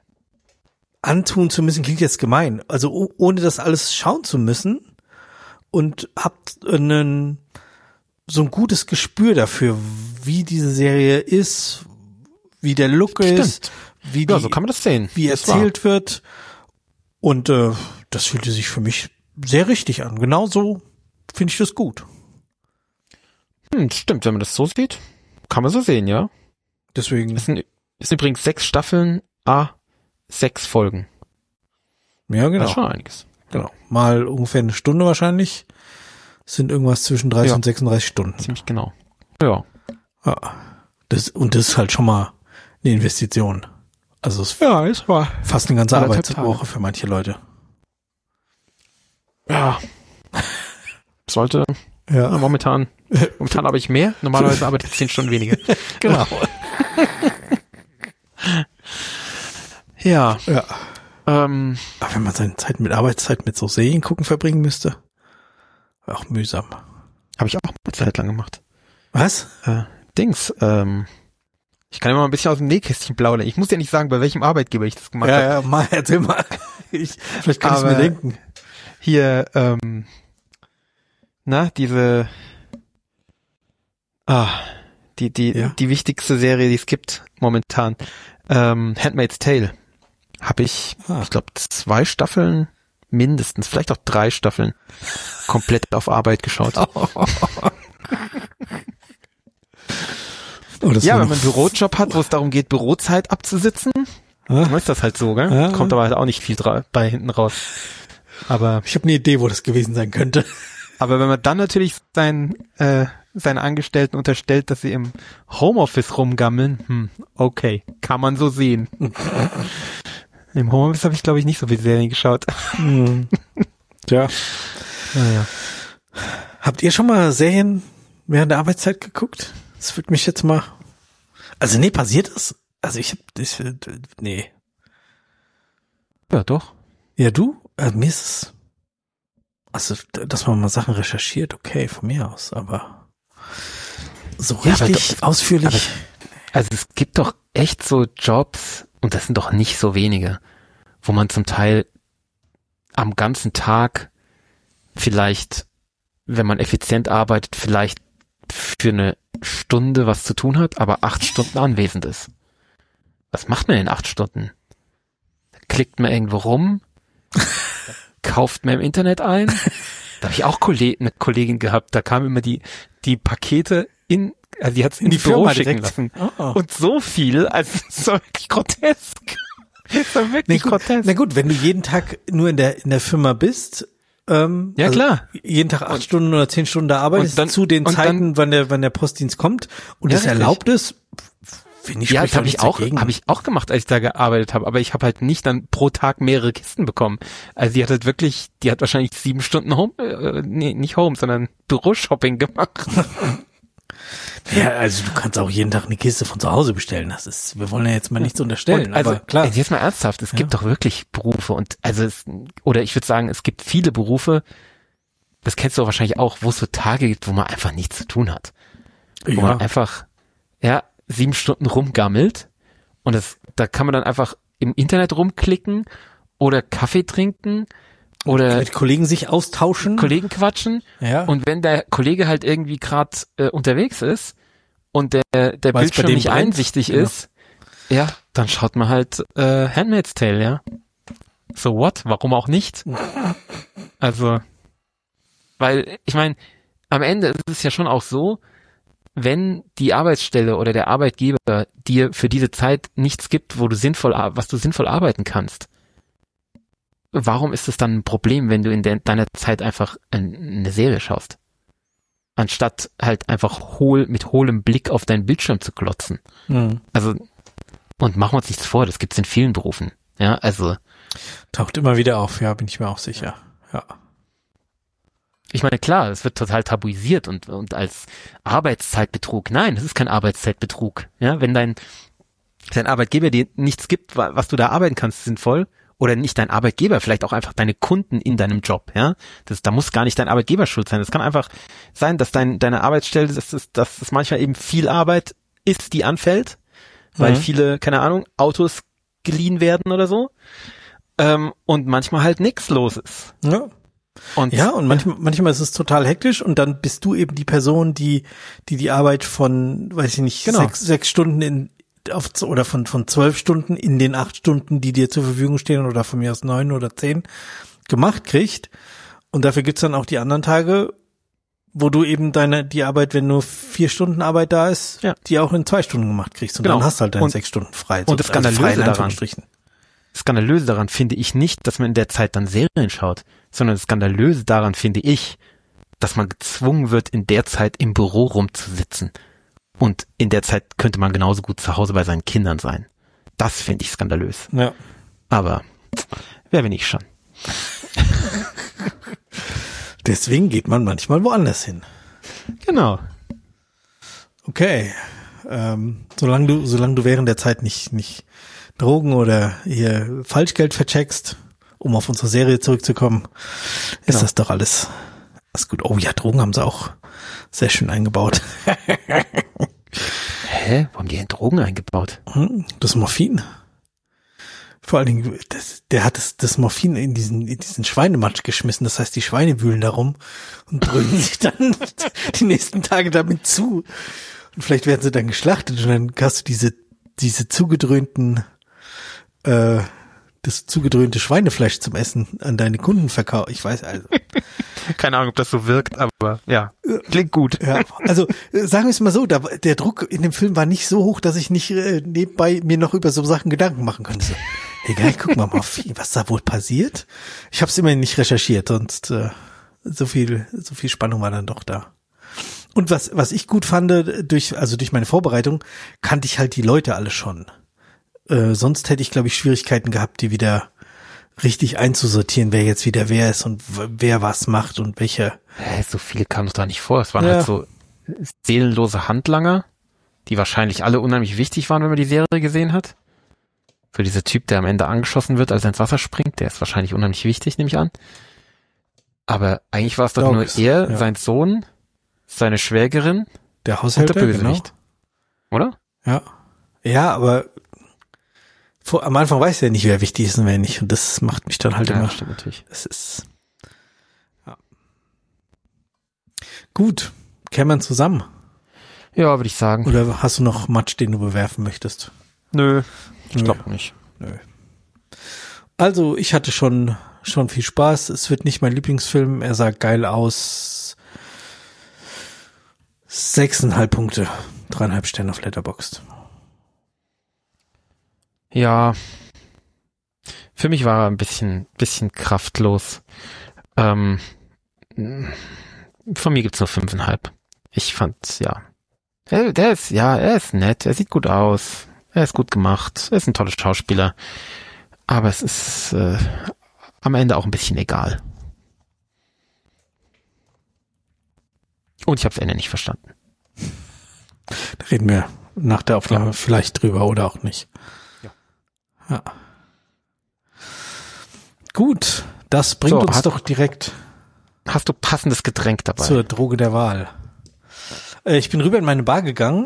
antun zu müssen, klingt jetzt gemein. Also oh, ohne das alles schauen zu müssen, und habt einen, so ein gutes Gespür dafür, wie diese Serie ist, wie der Look Stimmt. ist, wie die, Ja, so kann man das sehen. wie Das erzählt wird. Und äh, das fühlte sich für mich sehr richtig an. Genauso finde ich das gut. war. Hm, stimmt, wenn man das so sieht, kann man so sehen, ja. Deswegen, Es sind, es sind übrigens sechs Staffeln, ah, sechs Folgen. ja genau, Das ist schon einiges. genau. Mal ungefähr eine Stunde wahrscheinlich. Sind irgendwas zwischen dreißig Ja. und sechsunddreißig Stunden. Ziemlich genau. Ja. Ja. Das, und das ist halt schon mal eine Investition. Also es ist Ja, es war. fast eine ganze Anderthalb Tage. Arbeitswoche für manche Leute. Ja. Sollte. Ja, Ja, momentan. Momentan habe ich mehr. Normalerweise arbeite ich zehn Stunden weniger. genau. Ja. Ja. Ähm, Aber wenn man seine Zeit mit Arbeitszeit mit so Serien gucken verbringen müsste, wäre auch mühsam. habe ich auch eine Zeit lang gemacht. Was? Äh, Dings, ähm, ich kann immer mal ein bisschen aus dem Nähkästchen plaudern. Ich muss ja nicht sagen, bei welchem Arbeitgeber ich das gemacht Ja, habe. ja, mal, erzähl mal. Ich, vielleicht kann ich es mir Aber- denken. Hier, ähm, na, diese, ah, die, die, Ja. die wichtigste Serie, die es gibt momentan, ähm, Handmaid's Tale, habe ich, Ah. ich glaube, zwei Staffeln mindestens, vielleicht auch drei Staffeln komplett auf Arbeit geschaut. Oh, das Ja, war wenn noch- man einen Bürojob hat, wo es darum geht, Bürozeit abzusitzen, Ah. dann ist das halt so, gell? Ja. Kommt aber halt auch nicht viel dra- bei hinten raus. Aber, Ich habe eine Idee, wo das gewesen sein könnte. aber wenn man dann natürlich sein, äh, seinen Angestellten unterstellt, dass sie im Homeoffice rumgammeln. Hm, okay, kann man so sehen. Im Homeoffice habe ich, glaube ich, nicht so viel Serien geschaut. Hm. Tja. Naja. Habt ihr schon mal Serien während der Arbeitszeit geguckt? Das würde mich jetzt mal... Also nee, passiert das? Also ich hab... Ich, nee. Ja, doch. Ja, du? Also mir ist es... Also, dass man mal Sachen recherchiert, okay, von mir aus, aber so richtig ja, aber, ausführlich... Aber, also es gibt doch echt so Jobs, und das sind doch nicht so wenige, wo man zum Teil am ganzen Tag vielleicht, wenn man effizient arbeitet, vielleicht für eine Stunde was zu tun hat, aber acht Stunden anwesend ist. Was macht man in acht Stunden? Da klickt man irgendwo rum, kauft man im Internet ein. Da habe ich auch Kolleg- eine Kollegin gehabt, da kamen immer die die Pakete in, also die hat es in, in die Büro schicken lassen. Oh. Und so viel, also es war wirklich grotesk. Es war wirklich na gut, grotesk. Na gut, wenn du jeden Tag nur in der in der Firma bist, ähm, ja also klar, jeden Tag acht und, Stunden oder zehn Stunden da arbeitest, dann, zu den Zeiten, dann, wann der wann der Postdienst kommt und es ja, erlaubt ist, finde ich, ja, das habe ich auch habe ich auch gemacht, als ich da gearbeitet habe, aber ich habe halt nicht dann pro Tag mehrere Kisten bekommen. Also die hat halt wirklich, die hat wahrscheinlich sieben Stunden Home, äh, nee, nicht Home, sondern Büroshopping gemacht. Ja, also du kannst auch jeden Tag eine Kiste von zu Hause bestellen. Das ist, wir wollen ja jetzt mal nichts unterstellen, und also, aber klar. Jetzt mal ernsthaft, es ja. gibt doch wirklich Berufe und also es, oder ich würde sagen, es gibt viele Berufe, das kennst du auch wahrscheinlich auch, wo es so Tage gibt, wo man einfach nichts zu tun hat. Wo ja. man einfach, ja, sieben Stunden rumgammelt und das, da kann man dann einfach im Internet rumklicken oder Kaffee trinken oder mit Kollegen sich austauschen, Kollegen quatschen. Ja. Und wenn der Kollege halt irgendwie gerade äh, unterwegs ist und der der Weil's Bildschirm nicht brennt, einsichtig genau. ist, ja, dann schaut man halt äh, Handmaid's Tale, ja. So what? Warum auch nicht? Also, weil ich meine, am Ende ist es ja schon auch so, wenn die Arbeitsstelle oder der Arbeitgeber dir für diese Zeit nichts gibt, wo du sinnvoll, was du sinnvoll arbeiten kannst, warum ist es dann ein Problem, wenn du in de- deiner Zeit einfach ein, eine Serie schaust? Anstatt halt einfach hohl, mit hohlem Blick auf deinen Bildschirm zu glotzen. Mhm. Also, und machen wir uns nichts vor, das gibt's in vielen Berufen. Ja, also. Taucht immer wieder auf, ja, bin ich mir auch sicher. Ja. Ich meine, klar, es wird total tabuisiert und, und als Arbeitszeitbetrug. Nein, das ist kein Arbeitszeitbetrug. Ja, wenn dein, dein Arbeitgeber dir nichts gibt, was du da arbeiten kannst, sinnvoll, oder nicht dein Arbeitgeber, vielleicht auch einfach deine Kunden in deinem Job, ja. Das, da muss gar nicht dein Arbeitgeber schuld sein. Das kann einfach sein, dass dein, deine Arbeitsstelle, dass es, dass es manchmal eben viel Arbeit ist, die anfällt, weil mhm. viele, keine Ahnung, Autos geliehen werden oder so. Ähm, und manchmal halt nichts los ist. Ja. Und, ja, und manchmal, manchmal ist es total hektisch und dann bist du eben die Person, die, die die Arbeit von, weiß ich nicht, genau. sechs, sechs Stunden in, auf, oder von, von zwölf Stunden in den acht Stunden, die dir zur Verfügung stehen oder von mir aus neun oder zehn gemacht kriegt. Und dafür gibt's dann auch die anderen Tage, wo du eben deine, die Arbeit, wenn nur vier Stunden Arbeit da ist, ja. die auch in zwei Stunden gemacht kriegst. Und genau. dann hast du halt deine und, sechs Stunden frei. Und das also Skandalöse daran, das Skandalöse daran finde ich nicht, dass man in der Zeit dann Serien schaut, sondern das Skandalöse daran finde ich, dass man gezwungen wird, in der Zeit im Büro rumzusitzen. Und in der Zeit könnte man genauso gut zu Hause bei seinen Kindern sein. Das finde ich skandalös. Ja. Aber wer bin ich schon? Deswegen geht man manchmal woanders hin. Genau. Okay. Ähm, solange du, solange du während der Zeit nicht, nicht Drogen oder hier Falschgeld vercheckst, um auf unsere Serie zurückzukommen, ist genau. das doch alles, alles gut. Oh ja, Drogen haben sie auch sehr schön eingebaut. Hä? Wo haben die denn Drogen eingebaut? Das Morphin. Vor allen Dingen, das, der hat das, das Morphin in diesen, in diesen Schweinematsch geschmissen. Das heißt, die Schweine wühlen da rum und drücken sich dann die nächsten Tage damit zu. Und vielleicht werden sie dann geschlachtet und dann hast du diese, diese zugedröhnten, äh, das zugedröhnte Schweinefleisch zum Essen an deine Kunden verkauft. Ich weiß also. Keine Ahnung, ob das so wirkt, aber ja, klingt gut. Ja, also sagen wir es mal so, da, der Druck in dem Film war nicht so hoch, dass ich nicht äh, nebenbei mir noch über so Sachen Gedanken machen könnte. So, egal, gucken wir mal, was da wohl passiert. Ich habe es immerhin nicht recherchiert, sonst äh, so viel, so viel Spannung war dann doch da. Und was, was ich gut fand, durch, also durch meine Vorbereitung, kannte ich halt die Leute alle schon. Äh, sonst hätte ich, glaube ich, Schwierigkeiten gehabt, die wieder richtig einzusortieren, wer jetzt wieder wer ist und w- wer was macht und welche. Hä, so viele kamen doch da nicht vor. Es waren Ja. halt so seelenlose Handlanger, die wahrscheinlich alle unheimlich wichtig waren, wenn man die Serie gesehen hat. So dieser Typ, der am Ende angeschossen wird, als er ins Wasser springt, der ist wahrscheinlich unheimlich wichtig, nehme ich an. Aber eigentlich war es doch Glaub nur es, er, ja. sein Sohn, seine Schwägerin Der und Haushälter, der Bösewicht. genau. Oder? Ja. Ja, aber vor, am Anfang weiß er nicht, wer wichtig ist und wer nicht. Und das macht mich dann halt Ja, immer. stimmt natürlich. Das ist. Ja. Gut. Kämen wir zusammen? Ja, würde ich sagen. Oder hast du noch Matsch, den du bewerfen möchtest? Nö, ich Nö. glaube nicht. Nö. Also, ich hatte schon, schon viel Spaß. Es wird nicht mein Lieblingsfilm. Er sah geil aus. Sechseinhalb Punkte. Dreieinhalb Sterne auf Letterboxd. Ja, für mich war er ein bisschen, bisschen kraftlos. Ähm, von mir gibt's nur fünfeinhalb. Ich fand's, ja. Er, der ist, ja, er ist nett, er sieht gut aus, er ist gut gemacht, er ist ein toller Schauspieler. Aber es ist äh, am Ende auch ein bisschen egal. Und ich habe das Ende nicht verstanden. Da reden wir nach der Aufnahme Ja. vielleicht drüber oder auch nicht. Ja. Ja. Gut, das bringt So, uns hat- doch direkt Hast du passendes Getränk dabei? zur Droge der Wahl. Äh, Ich bin rüber in meine Bar gegangen.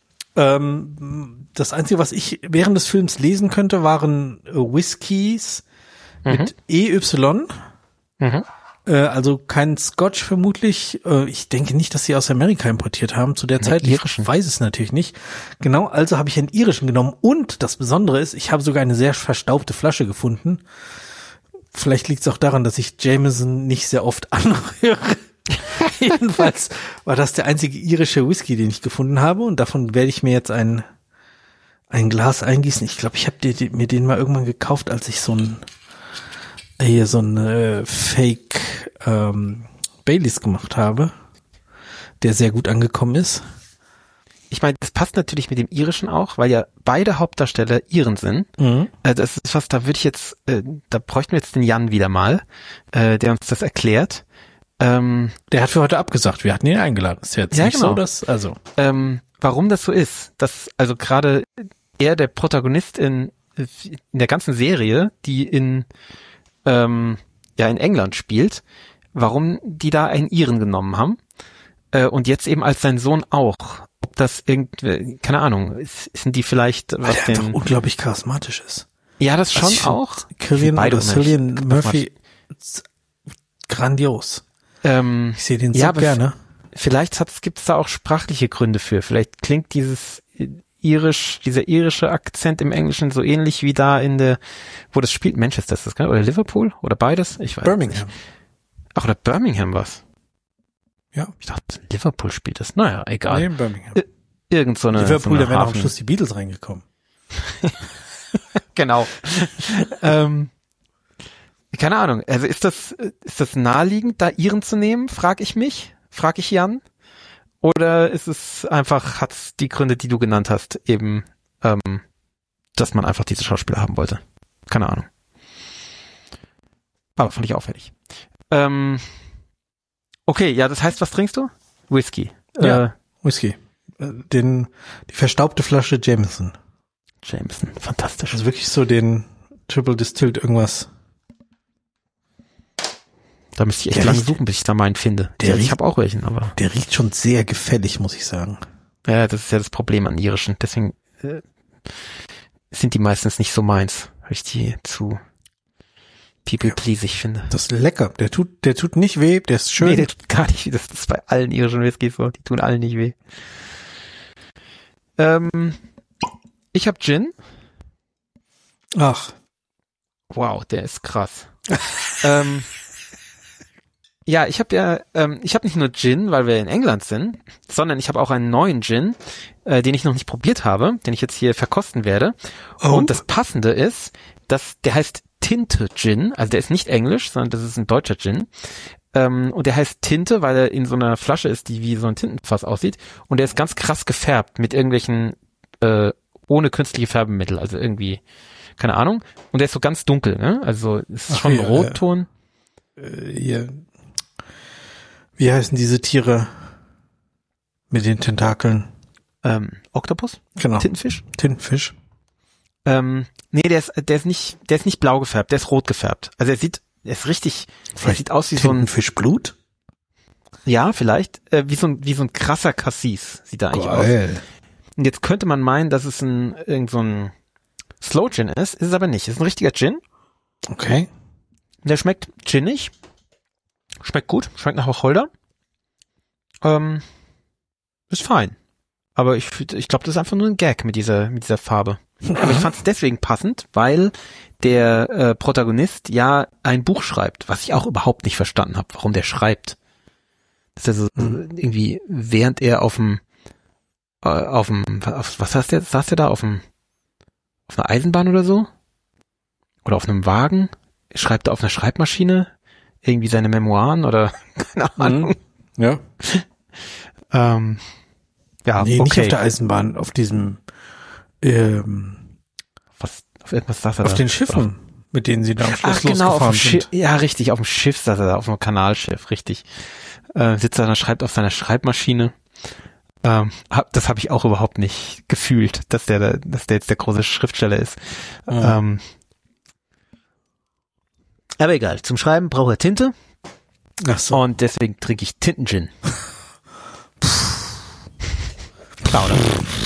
Ähm, Das Einzige, was ich während des Films lesen könnte, waren äh, Whiskys mit E Y. Mhm. Äh, Also kein Scotch vermutlich. Äh, Ich denke nicht, dass sie aus Amerika importiert haben zu der Ne, Zeit. Ich irischen. weiß es natürlich nicht. Genau, also habe ich einen irischen genommen. Und das Besondere ist, ich habe sogar eine sehr verstaubte Flasche gefunden. Vielleicht liegt es auch daran, dass ich Jameson nicht sehr oft anrühre. Jedenfalls war das der einzige irische Whisky, den ich gefunden habe. Und davon werde ich mir jetzt ein, ein Glas eingießen. Ich glaube, ich habe mir den mal irgendwann gekauft, als ich so ein hier so ein äh, Fake ähm, Baileys gemacht habe, der sehr gut angekommen ist. Ich meine, das passt natürlich mit dem Irischen auch, weil ja beide Hauptdarsteller Iren sind. Mhm. Äh, das ist was, da würde ich jetzt, äh, da bräuchten wir jetzt den Jan wieder mal, äh, der uns das erklärt. Ähm, Der hat für heute abgesagt. Wir hatten ihn eingeladen. Ist ja jetzt Ja, nicht genau. so, dass also ähm, warum das so ist, dass also gerade er, der Protagonist in, in der ganzen Serie, die in ähm, ja in England spielt, warum die da einen Iren genommen haben äh, und jetzt eben als sein Sohn auch. Ob das irgendwie, keine Ahnung, ist, sind die vielleicht weil was der einfach den, unglaublich charismatisch ist. ja, das Also schon ich find auch. Cillian Beide oder unheimlich Cillian charismatisch. Murphy ist grandios. Ähm, Ich sehe den Ja, so aber gerne. vielleicht hat's, gibt's da auch sprachliche Gründe für. Vielleicht klingt dieses irisch, dieser irische Akzent im Englischen so ähnlich wie da in der, wo das spielt, Manchester ist das, gell? Oder Liverpool? Oder beides? Ich weiß Birmingham. nicht. Ach, oder Birmingham was? Ja. Ich dachte, Liverpool spielt das. Naja, egal. Nee, Birmingham. Äh, Irgend so eine, Liverpool, so eine da wären auch am Hafen- Schluss die Beatles reingekommen. Genau. ähm, keine Ahnung. Also ist das, ist das naheliegend, da Iren zu nehmen, frag ich mich, frag ich Jan. Oder ist es einfach, hat's die Gründe, die du genannt hast, eben, ähm, dass man einfach diese Schauspieler haben wollte? Keine Ahnung. Aber fand ich auffällig. Ähm, okay, ja, das heißt, was trinkst du? Whisky. Ja. Äh, Whisky. Äh, Den, die verstaubte Flasche Jameson. Jameson, fantastisch. Also wirklich so den Triple Distilled irgendwas. Da müsste ich echt Der lange riecht- suchen, bis ich da meinen finde. der Ja, ich riecht- habe auch welchen, aber Der riecht schon sehr gefällig, muss ich sagen. ja, das ist ja das Problem an irischen. Deswegen äh, sind die meistens nicht so meins, weil ich die zu people-pleasig finde. Das ist lecker. Der tut, der tut nicht weh, der ist schön. Nee, der tut gar nicht weh. Das ist bei allen irischen Whiskys so. Die tun allen nicht weh. Ähm, ich habe Gin. Ach, Wow, der ist krass. ähm, ja, ich habe ja, ähm, ich habe nicht nur Gin, weil wir in England sind, sondern ich habe auch einen neuen Gin, äh, den ich noch nicht probiert habe, den ich jetzt hier verkosten werde. Oh. Und das Passende ist, dass der heißt Tinte Gin, also der ist nicht englisch, sondern das ist ein deutscher Gin. Ähm, und der heißt Tinte, weil er in so einer Flasche ist, die wie so ein Tintenfass aussieht. Und der ist ganz krass gefärbt mit irgendwelchen, äh, ohne künstliche Färbemittel. Also irgendwie, keine Ahnung. Und der ist so ganz dunkel, ne? Also es ist Ach, schon ein ja, Rotton. Äh, hier. Wie heißen diese Tiere mit den Tentakeln? Ähm, Oktopus? Genau. Tintenfisch? Tintenfisch. Ähm, nee, der ist, der ist nicht, der ist nicht blau gefärbt, der ist rot gefärbt. Also er sieht, er ist richtig, er sieht aus wie so ein, Tintenfischblut? ja, vielleicht, äh, wie so ein, wie so ein krasser Cassis sieht er eigentlich Geil. aus. Und jetzt könnte man meinen, dass es ein, irgend so ein Slow Gin ist, ist es aber nicht. Es ist ein richtiger Gin. Okay. Der schmeckt ginnig. Schmeckt gut, schmeckt nach Wacholder. Ähm, ist fein. Aber ich, ich glaube, das ist einfach nur ein Gag mit dieser, mit dieser Farbe. Aber ich fand es deswegen passend, weil der äh, Protagonist ja ein Buch schreibt, was ich auch überhaupt nicht verstanden habe, warum der schreibt. Das ist also mhm. irgendwie, während er auf dem, äh, auf dem, auf, was saß der, saß der da, auf dem, auf einer Eisenbahn oder so? Oder auf einem Wagen? Schreibt er auf einer Schreibmaschine irgendwie seine Memoiren oder keine Ahnung. Mhm. Ja. ähm, ja, nee, okay. nicht auf der Eisenbahn, auf diesem ähm, was, auf irgendwas saß er auf da. den Schiffen, auf, mit denen sie da am Schluss ach, genau, losgefahren auf dem sind. Schiff, ja, richtig, auf dem Schiff saß er da, auf dem Kanalschiff, richtig. Äh, sitzt er da, schreibt auf seiner Schreibmaschine. Ähm, hab, das habe ich auch überhaupt nicht gefühlt, dass der, da, dass der jetzt der große Schriftsteller ist. Mhm. Ähm, aber egal, zum Schreiben braucht er Tinte. Ach so. Und deswegen trinke ich Tintengin. Klar, oder?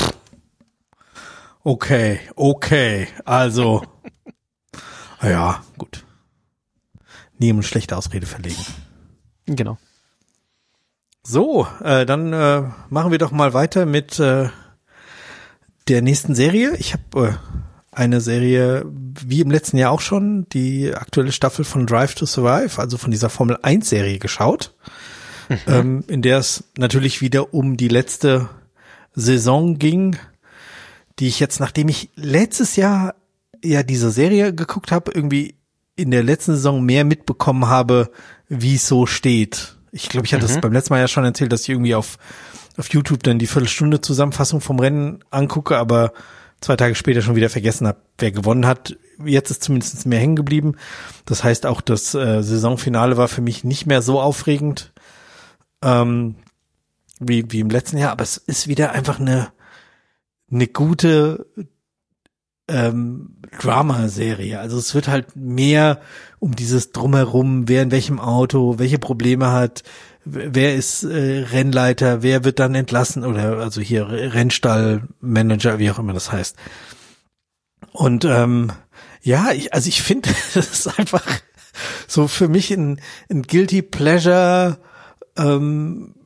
Okay, okay, also, ja, gut. Nie um eine schlechte Ausrede verlegen. Genau. So, äh, dann äh, machen wir doch mal weiter mit äh, der nächsten Serie. Ich habe äh, eine Serie, wie im letzten Jahr auch schon, die aktuelle Staffel von Drive to Survive, also von dieser Formel eins Serie geschaut, mhm. ähm, in der es natürlich wieder um die letzte Saison ging, die ich jetzt, nachdem ich letztes Jahr ja diese Serie geguckt habe, irgendwie in der letzten Saison mehr mitbekommen habe, wie es so steht. Ich glaube, ich hatte es mhm. beim letzten Mal ja schon erzählt, dass ich irgendwie auf auf YouTube dann die Viertelstunde Zusammenfassung vom Rennen angucke, aber zwei Tage später schon wieder vergessen habe, wer gewonnen hat. Jetzt ist zumindest mehr hängen geblieben. Das heißt, auch das äh, Saisonfinale war für mich nicht mehr so aufregend ähm, wie wie im letzten Jahr, aber es ist wieder einfach eine eine gute ähm, Drama-Serie. Also es wird halt mehr um dieses Drumherum, wer in welchem Auto, welche Probleme hat, wer ist äh, Rennleiter, wer wird dann entlassen oder also hier Rennstallmanager, wie auch immer das heißt. Und ähm, ja, ich, also ich finde, das ist einfach so für mich ein, ein Guilty Pleasure ähm,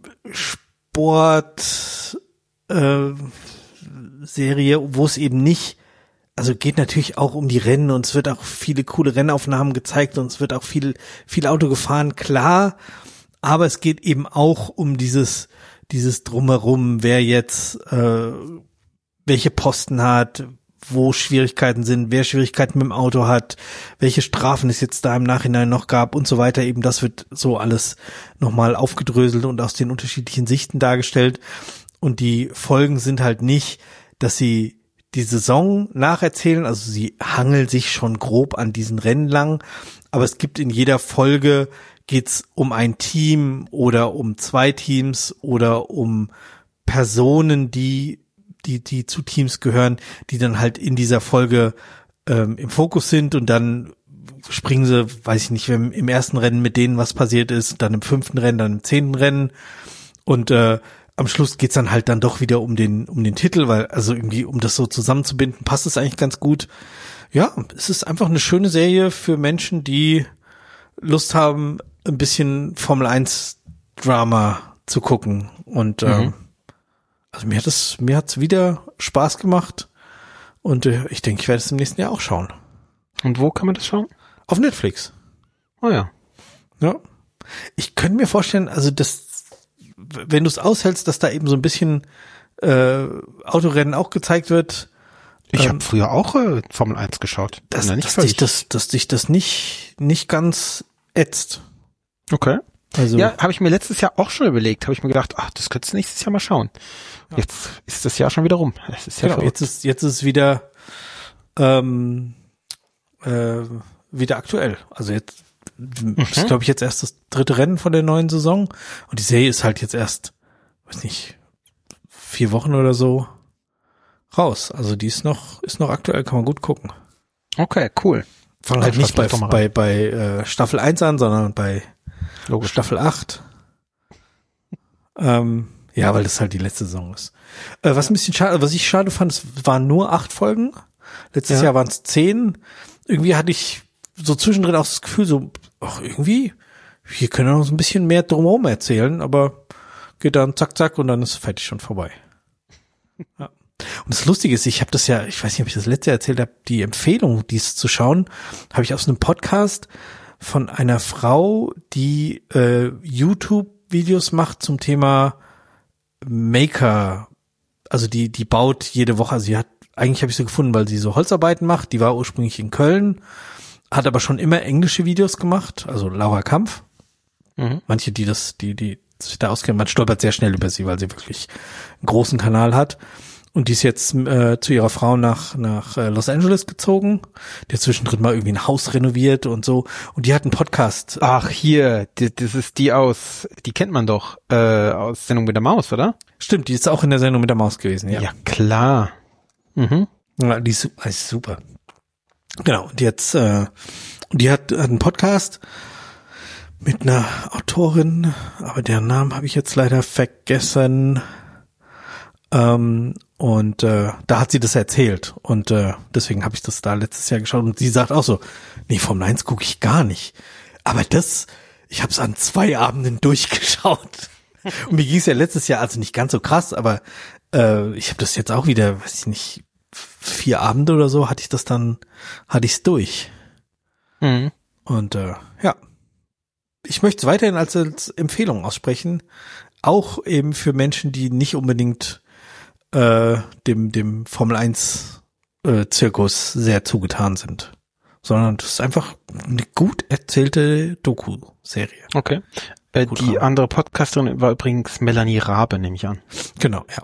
Sport äh, Serie, wo es eben nicht, also geht natürlich auch um die Rennen und es wird auch viele coole Rennaufnahmen gezeigt und es wird auch viel viel Auto gefahren, klar, aber es geht eben auch um dieses dieses Drumherum, wer jetzt äh, welche Posten hat, wo Schwierigkeiten sind, wer Schwierigkeiten mit dem Auto hat, welche Strafen es jetzt da im Nachhinein noch gab und so weiter, eben das wird so alles nochmal aufgedröselt und aus den unterschiedlichen Sichten dargestellt und die Folgen sind halt nicht, dass sie die Saison nacherzählen, also sie hangeln sich schon grob an diesen Rennen lang, aber es gibt in jeder Folge, geht's um ein Team oder um zwei Teams oder um Personen, die die die zu Teams gehören, die dann halt in dieser Folge ähm, im Fokus sind und dann springen sie, weiß ich nicht, im, im ersten Rennen mit denen was passiert ist, dann im fünften Rennen, dann im zehnten Rennen und äh, am Schluss geht's dann halt dann doch wieder um den um den Titel, weil also irgendwie um das so zusammenzubinden, passt es eigentlich ganz gut. Ja, es ist einfach eine schöne Serie für Menschen, die Lust haben, ein bisschen Formel eins Drama zu gucken und mhm. ähm, also mir hat es mir hat's wieder Spaß gemacht und äh, ich denke, ich werde es im nächsten Jahr auch schauen. Und wo kann man das schauen? Auf Netflix. Oh ja. Ja. Ich könnte mir vorstellen, also das wenn du es aushältst, dass da eben so ein bisschen äh, Autorennen auch gezeigt wird. Ich ähm, habe früher auch äh, Formel eins geschaut. Dass, Na, dass dich das, dass dich das nicht nicht ganz ätzt. Okay. Also Ja, habe ich mir letztes Jahr auch schon überlegt. Habe ich mir gedacht, ach, das könntest du nächstes Jahr mal schauen. Ja. Jetzt ist das Jahr schon wieder rum. Das ist ja genau, jetzt ist jetzt ist es wieder ähm, äh, wieder aktuell. Also jetzt mhm. ist, glaube ich, jetzt erst das dritte Rennen von der neuen Saison und die Serie ist halt jetzt erst, weiß nicht, vier Wochen oder so raus. Also die ist noch ist noch aktuell, kann man gut gucken. Okay, cool. Fangen halt nicht bei bei bei äh, Staffel eins an, sondern bei Logisch. Staffel acht. ähm, ja, weil das halt die letzte Saison ist. Äh, was ein bisschen schade, was ich schade fand, es waren nur acht Folgen. Letztes Ja. Jahr waren es zehn. Irgendwie hatte ich so zwischendrin auch das Gefühl, so, ach irgendwie, hier können wir noch so ein bisschen mehr drumherum erzählen, aber geht dann zack, zack und dann ist fertig schon vorbei. Ja. Und das Lustige ist, ich habe das ja, ich weiß nicht, ob ich das letzte Jahr erzählt habe, die Empfehlung, dies zu schauen, habe ich aus einem Podcast von einer Frau, die äh, YouTube-Videos macht zum Thema Maker. Also die die baut jede Woche, also sie hat, eigentlich habe ich sie gefunden, weil sie so Holzarbeiten macht, die war ursprünglich in Köln, hat aber schon immer englische Videos gemacht, also Laura Kampf. Mhm. Manche, die das, die, die sich da auskennen, man stolpert sehr schnell über sie, weil sie wirklich einen großen Kanal hat. Und die ist jetzt äh, zu ihrer Frau nach nach äh, Los Angeles gezogen. Die hat zwischendrin mal irgendwie ein Haus renoviert und so. Und die hat einen Podcast. Ach, hier, die, das ist die aus, die kennt man doch, äh, aus Sendung mit der Maus, oder? Stimmt, die ist auch in der Sendung mit der Maus gewesen, ja. Ja, klar. Mhm. Ja, die ist, su- ist super. Genau, und jetzt, äh, die hat, hat einen Podcast mit einer Autorin, aber deren Namen habe ich jetzt leider vergessen. Ähm, und äh, da hat sie das erzählt und äh, deswegen habe ich das da letztes Jahr geschaut und sie sagt auch so, nee, Formel eins gucke ich gar nicht. Aber das, ich habe es an zwei Abenden durchgeschaut. Und mir ging es ja letztes Jahr, also nicht ganz so krass, aber äh, ich habe das jetzt auch wieder, weiß ich nicht, vier Abende oder so hatte ich das dann, hatte ich es durch. Mhm. Und äh, ja, ich möchte es weiterhin als, als Empfehlung aussprechen, auch eben für Menschen, die nicht unbedingt äh, dem dem Formel eins äh, Zirkus sehr zugetan sind, sondern das ist einfach eine gut erzählte Doku-Serie. Okay. Äh, Gut die Rabe. andere Podcasterin war übrigens Melanie Rabe, nehme ich an. Genau, ja.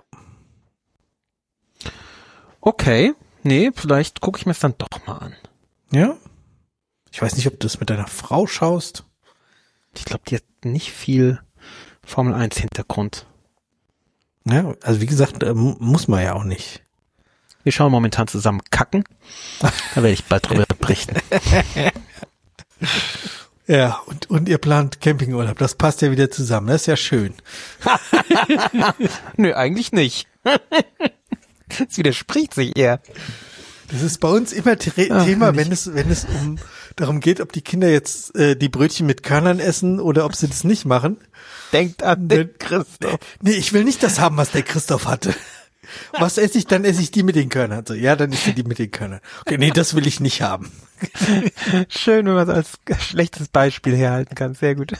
Okay. Nee, vielleicht gucke ich mir es dann doch mal an. Ja? Ich weiß nicht, ob du das mit deiner Frau schaust. Ich glaube, die hat nicht viel Formel eins Hintergrund. Ja, also wie gesagt, äh, mu- muss man ja auch nicht. Wir schauen momentan zusammen kacken. Da werde ich bald drüber berichten. Ja, und, und ihr plant Campingurlaub, das passt ja wieder zusammen, das ist ja schön. Nö, eigentlich nicht. Das widerspricht sich eher. Das ist bei uns immer Tre- Ach, Thema, herrlich. wenn es wenn es um darum geht, ob die Kinder jetzt äh, die Brötchen mit Körnern essen oder ob sie das nicht machen. Denkt an den Christoph. Nee, ich will nicht das haben, was der Christoph hatte. Was esse ich, dann esse ich die mit den Körnern. So, ja, dann isst du die mit den Körnern. Okay, nee, das will ich nicht haben. Schön, wenn man es als schlechtes Beispiel herhalten kann. Sehr gut.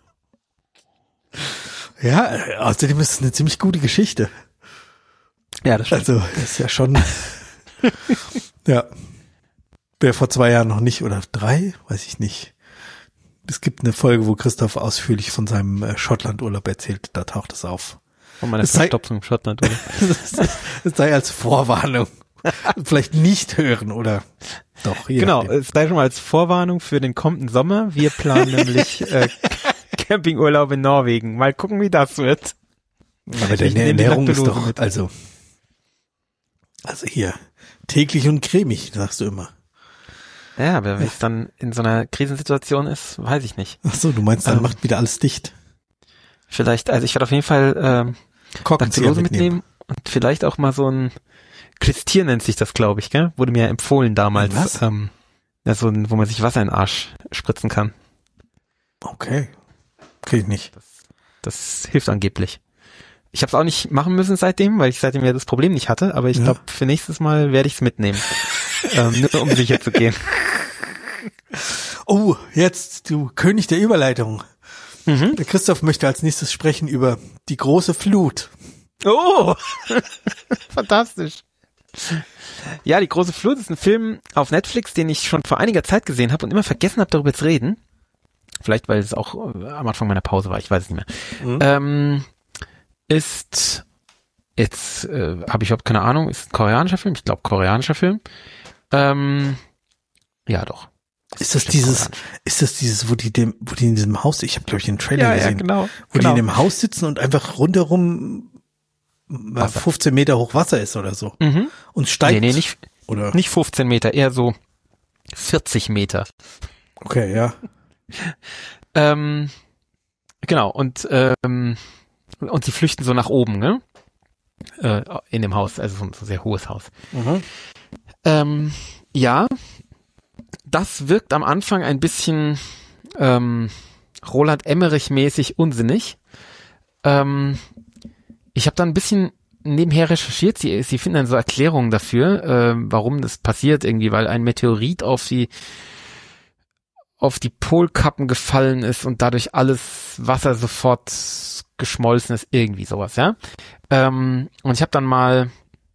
Ja, äh, außerdem ist es eine ziemlich gute Geschichte. Ja, das stimmt. Also, das ist ja schon, ja. Wer vor zwei Jahren noch nicht, oder drei, weiß ich nicht. Es gibt eine Folge, wo Christoph ausführlich von seinem äh, Schottlandurlaub erzählt. Da taucht es auf. Von meiner Es sei- Verstopfung im Schottland, oder? Es sei als Vorwarnung. Vielleicht nicht hören, oder doch. je Genau, nachdem. es sei schon mal als Vorwarnung für den kommenden Sommer. Wir planen nämlich äh, Campingurlaub in Norwegen. Mal gucken, wie das wird. Aber Ich deine nehme die Ernährung ist Lactulose doch, mit. also, also hier, täglich und cremig, sagst du immer. Ja, aber wie es dann in so einer Krisensituation ist, weiß ich nicht. Ach so, du meinst, dann Ähm, macht wieder alles dicht. Vielleicht, also ich werde auf jeden Fall ähm, Korkenzieher Lactulose mitnehmen und vielleicht auch mal so ein Klistier nennt sich das, glaube ich, gell? Wurde mir empfohlen damals. Was? Ähm, ja, so ein, wo man sich Wasser in den Arsch spritzen kann. Okay. Krieg ich nicht. Das hilft angeblich. Ich habe es auch nicht machen müssen seitdem, weil ich seitdem ja das Problem nicht hatte, aber ich Ja. glaube, für nächstes Mal werde ich es mitnehmen. ähm, nur um sicher zu gehen. Oh, jetzt, du König der Überleitung. Mhm. Der Christoph möchte als nächstes sprechen über die große Flut. Oh, fantastisch. Ja, die große Flut ist ein Film auf Netflix, den ich schon vor einiger Zeit gesehen habe und immer vergessen habe, darüber zu reden. vielleicht weil es auch äh, am Anfang meiner Pause war, ich weiß es nicht mehr, Mhm. ähm, ist jetzt, äh, habe ich überhaupt keine Ahnung, ist ein koreanischer Film, ich glaube koreanischer Film. Ähm, ja doch. Ist das dieses, ist das dieses, wo die dem, wo die in diesem Haus, ich habe glaube ich den Trailer ja, gesehen, ja, genau, wo genau. die in dem Haus sitzen und einfach rundherum Wasser. fünfzehn Meter hoch Wasser ist oder so. Mhm. Und steigt. Nee, nee, nicht, oder? nicht fünfzehn Meter, eher so vierzig Meter. Okay, ja. Ähm, genau, und, ähm, und sie flüchten so nach oben, ne? Äh, in dem Haus, also so ein so sehr hohes Haus. Mhm. Ähm, ja, das wirkt am Anfang ein bisschen ähm, Roland Emmerich-mäßig unsinnig. Ähm, ich habe dann ein bisschen nebenher recherchiert. Sie, sie finden dann so Erklärungen dafür, äh, warum das passiert irgendwie, weil ein Meteorit auf die auf die Polkappen gefallen ist und dadurch alles Wasser sofort geschmolzen ist, irgendwie sowas, ja. Ähm, und ich habe dann mal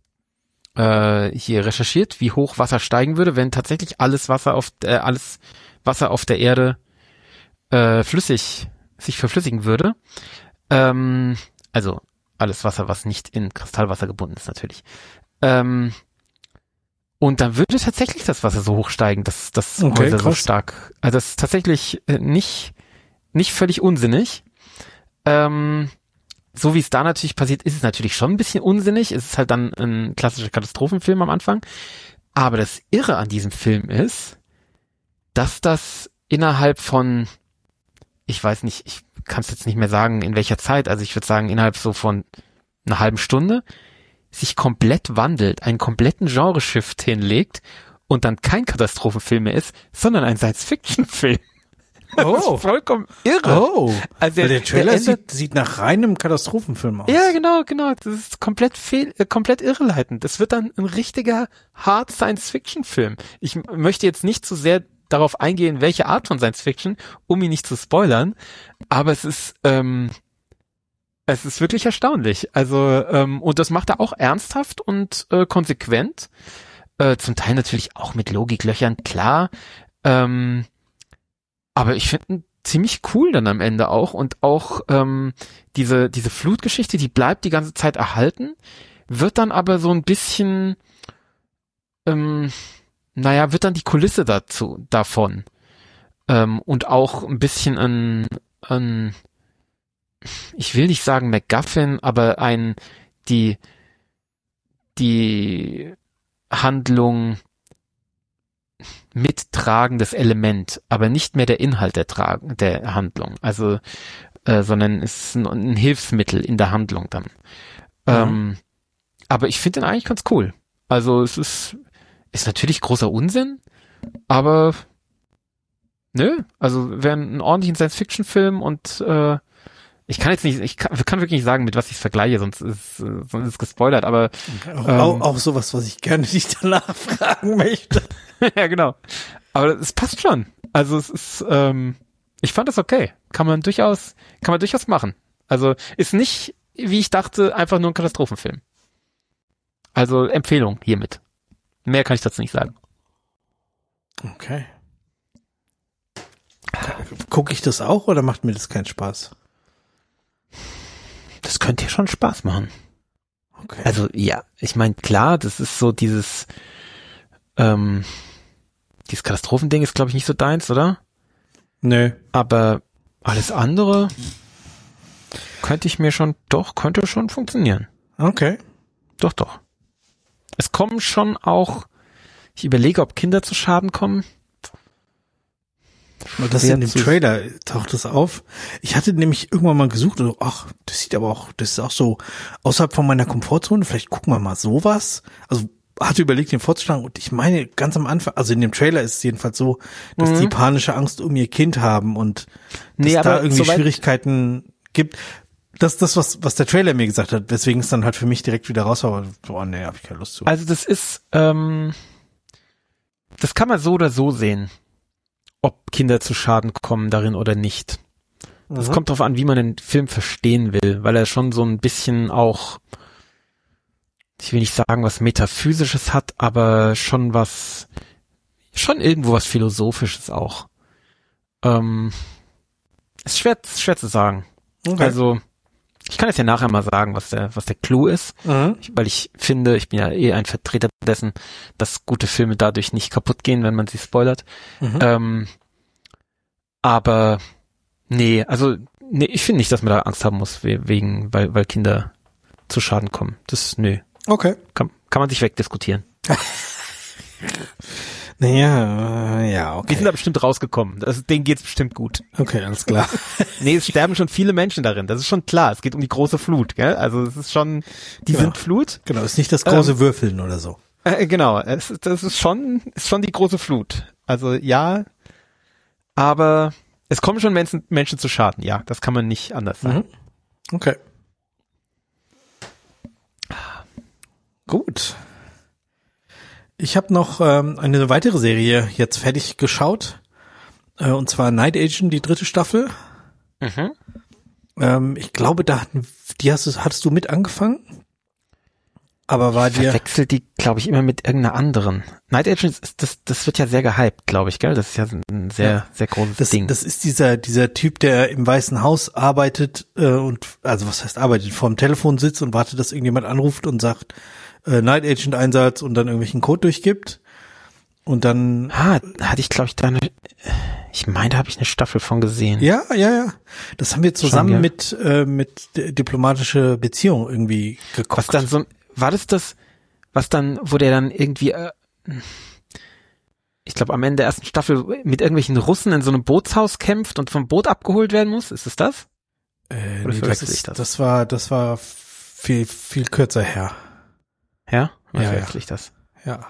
äh, hier recherchiert, wie hoch Wasser steigen würde, wenn tatsächlich alles Wasser auf äh, alles Wasser auf der Erde äh, flüssig sich verflüssigen würde. Ähm, also alles Wasser, was nicht in Kristallwasser gebunden ist, natürlich. Ähm, Und dann würde tatsächlich das Wasser so hoch steigen, dass das Okay, Häuser so krass. stark, also das ist tatsächlich äh, nicht, nicht völlig unsinnig. Ähm, so wie es da natürlich passiert, ist es natürlich schon ein bisschen unsinnig. Es ist halt dann ein klassischer Katastrophenfilm am Anfang. Aber das Irre an diesem Film ist, dass das innerhalb von, ich weiß nicht, ich kann es jetzt nicht mehr sagen, in welcher Zeit, also ich würde sagen, innerhalb so von einer halben Stunde, sich komplett wandelt, einen kompletten Genre-Shift hinlegt und dann kein Katastrophenfilm mehr ist, sondern ein Science-Fiction-Film. Das Oh. ist vollkommen irre. Oh. Also Weil der Trailer der ändert- sieht, sieht nach reinem Katastrophenfilm aus. Ja, genau, genau. Das ist komplett fehl, äh, komplett irreleitend. Das wird dann ein richtiger Hard Science-Fiction-Film. Ich m- möchte jetzt nicht zu sehr darauf eingehen, welche Art von Science-Fiction, um ihn nicht zu spoilern, aber es ist, ähm, es ist wirklich erstaunlich. Also, ähm, und das macht er auch ernsthaft und äh, konsequent. Äh, zum Teil natürlich auch mit Logiklöchern, klar. Ähm, aber ich finde ihn ziemlich cool dann am Ende auch. Und auch ähm, diese, diese Flutgeschichte, die bleibt die ganze Zeit erhalten, wird dann aber so ein bisschen, ähm, naja, wird dann die Kulisse dazu, davon. Ähm, und auch ein bisschen ein, ein ich will nicht sagen MacGuffin, aber ein, die, die Handlung mittragendes Element, aber nicht mehr der Inhalt der Tragen, der Handlung. Also, äh, sondern es ist ein, ein Hilfsmittel in der Handlung dann. Mhm. Ähm, aber ich finde den eigentlich ganz cool. Also, es ist, ist natürlich großer Unsinn, aber, nö, also, wäre ein ordentlichen Science-Fiction-Film und, äh, ich kann jetzt nicht, ich kann, kann wirklich nicht sagen, mit was ich es vergleiche, sonst ist, äh, sonst ist es gespoilert, aber Auch, ähm, auch, auch sowas, was ich gerne nicht danach fragen möchte. ja, genau. Aber es passt schon. Also es ist, ähm, ich fand das okay. Kann man durchaus, kann man durchaus machen. Also ist nicht, wie ich dachte, einfach nur ein Katastrophenfilm. Also Empfehlung hiermit. Mehr kann ich dazu nicht sagen. Okay. Gucke ich das auch oder macht mir das keinen Spaß? Das könnte ja schon Spaß machen. Okay. Also ja, ich meine, klar, das ist so dieses, ähm, dieses Katastrophending ist, glaube ich, nicht so deins, oder? Nö. Aber alles andere könnte ich mir schon, doch, könnte schon funktionieren. Okay. Doch, doch. Es kommen schon auch, ich überlege, ob Kinder zu Schaden kommen. Und das Schwer in dem zu- Trailer taucht das auf. Ich hatte nämlich irgendwann mal gesucht, und, ach, das sieht aber auch, das ist auch so außerhalb von meiner Komfortzone. Vielleicht gucken wir mal sowas. Also hatte überlegt, den vorzuschlagen. Und ich meine, ganz am Anfang, also in dem Trailer ist es jedenfalls so, dass Mhm. die panische Angst um ihr Kind haben und dass Nee, da aber irgendwie soweit- Schwierigkeiten gibt. Das ist das, was, was der Trailer mir gesagt hat. Weswegen es dann halt für mich direkt wieder raus war. So, oh nee, hab ich keine Lust zu. Also das ist, ähm, das kann man so oder so sehen, ob Kinder zu Schaden kommen darin oder nicht. Das Mhm. kommt darauf an, wie man den Film verstehen will, weil er schon so ein bisschen auch, ich will nicht sagen, was Metaphysisches hat, aber schon was, schon irgendwo was Philosophisches auch. Ähm, Ist schwer, schwer zu sagen. Okay. Also, ich kann jetzt ja nachher mal sagen, was der, was der Clou ist, Mhm. ich, weil ich finde, ich bin ja eh ein Vertreter dessen, dass gute Filme dadurch nicht kaputt gehen, wenn man sie spoilert. Mhm. Ähm, aber nee, also nee, ich finde nicht, dass man da Angst haben muss, we- wegen, weil, weil Kinder zu Schaden kommen. Das, nö, Okay. kann, kann man sich wegdiskutieren. Naja, äh, ja, Die okay. sind da bestimmt rausgekommen. Das, denen geht's bestimmt gut. Okay, alles klar. Nee, es sterben schon viele Menschen darin. Das ist schon klar. Es geht um die große Flut, gell? Also es ist schon die Ja. Sintflut. Genau, ist nicht das große Würfeln oder so. Äh, genau, es, das ist schon, ist schon die große Flut. Also ja, aber es kommen schon Menschen, Menschen zu Schaden. Ja, das kann man nicht anders sagen. Mhm. Okay. Gut. Ich habe noch ähm, eine weitere Serie jetzt fertig geschaut. Äh, und zwar Night Agent, die dritte Staffel. Mhm. Ähm, ich glaube, da hatten, die hast du, hattest du mit angefangen? Aber war dir... Verwechselt die, glaube ich, immer mit irgendeiner anderen. Night Agents, ist, das, das wird ja sehr gehypt, glaube ich, gell? Das ist ja ein sehr, Ja. sehr großes Das, Ding. das ist dieser dieser Typ, der im Weißen Haus arbeitet äh, und also was heißt arbeitet, vor dem Telefon sitzt und wartet, dass irgendjemand anruft und sagt äh, Night Agent Einsatz und dann irgendwelchen Code durchgibt und dann ah, hatte ich, glaube ich, da eine, ich meine, da habe ich eine Staffel von gesehen. ja ja ja das haben wir zusammen Schon, ja. mit äh, mit d- diplomatische Beziehung irgendwie geguckt. Was dann so, war das das, was dann, wo der dann irgendwie, äh, ich glaube, am Ende der ersten Staffel mit irgendwelchen Russen in so einem Bootshaus kämpft und vom Boot abgeholt werden muss? Ist es das? äh, Oder nee, das, verwechsel ich ist, das? das war das war viel viel kürzer her. Ja? Oder Ja, verwechsel ich das? Ja.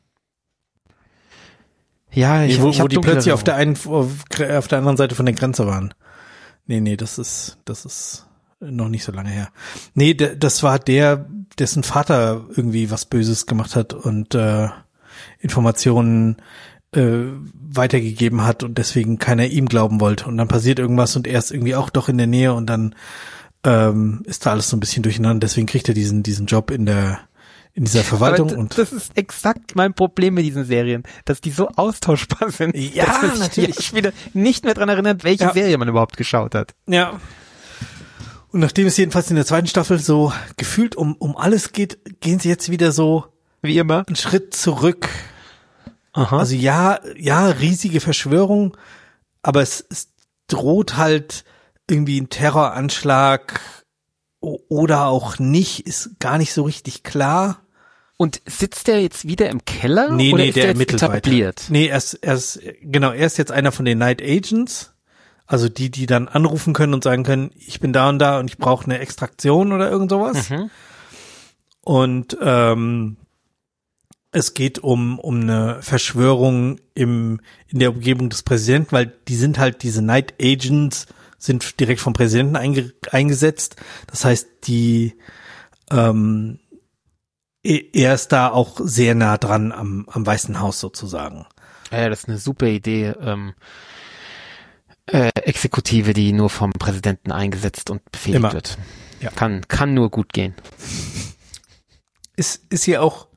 Ja, ich, Nee, wo, ich wo hab die dunkle plötzlich auf der Erinnerung. einen auf der anderen Seite von der Grenze waren. Nee, nee, das ist das ist noch nicht so lange her. Nee, d- das war der, dessen Vater irgendwie was Böses gemacht hat und äh, Informationen äh, weitergegeben hat und deswegen keiner ihm glauben wollte. Und dann passiert irgendwas und er ist irgendwie auch doch in der Nähe und dann ähm, ist da alles so ein bisschen durcheinander. Deswegen kriegt er diesen diesen Job in der in dieser Verwaltung. Aber d- Und das ist exakt mein Problem mit diesen Serien, dass die so austauschbar sind. Ja, dass man sich natürlich. jetzt wieder nicht mehr dran erinnert, welche Ja. Serie man überhaupt geschaut hat. ja. Und nachdem es jedenfalls in der zweiten Staffel so gefühlt um um alles geht, gehen sie jetzt wieder so Wie immer. einen Schritt zurück. Aha. Also ja, ja, riesige Verschwörung, aber es, es droht halt irgendwie ein Terroranschlag o- oder auch nicht, ist gar nicht so richtig klar. Und sitzt der jetzt wieder im Keller? Nee, oder nee, ist der der jetzt ermittelt weiter. etabliert? Nee, er ist, er ist, genau, er ist jetzt einer von den Night Agents, also die, die dann anrufen können und sagen können, ich bin da und da und ich brauche eine Extraktion oder irgend sowas. Mhm. Und ähm, es geht um um eine Verschwörung im in der Umgebung des Präsidenten, weil die sind halt diese Night Agents sind direkt vom Präsidenten einge, eingesetzt. Das heißt, die ähm, e- er ist da auch sehr nah dran am am Weißen Haus sozusagen. Ja, das ist eine super Idee. Ähm, äh, Exekutive, die nur vom Präsidenten eingesetzt und befehligt Immer. wird. Ja. Kann, kann nur gut gehen. Ist ist hier auch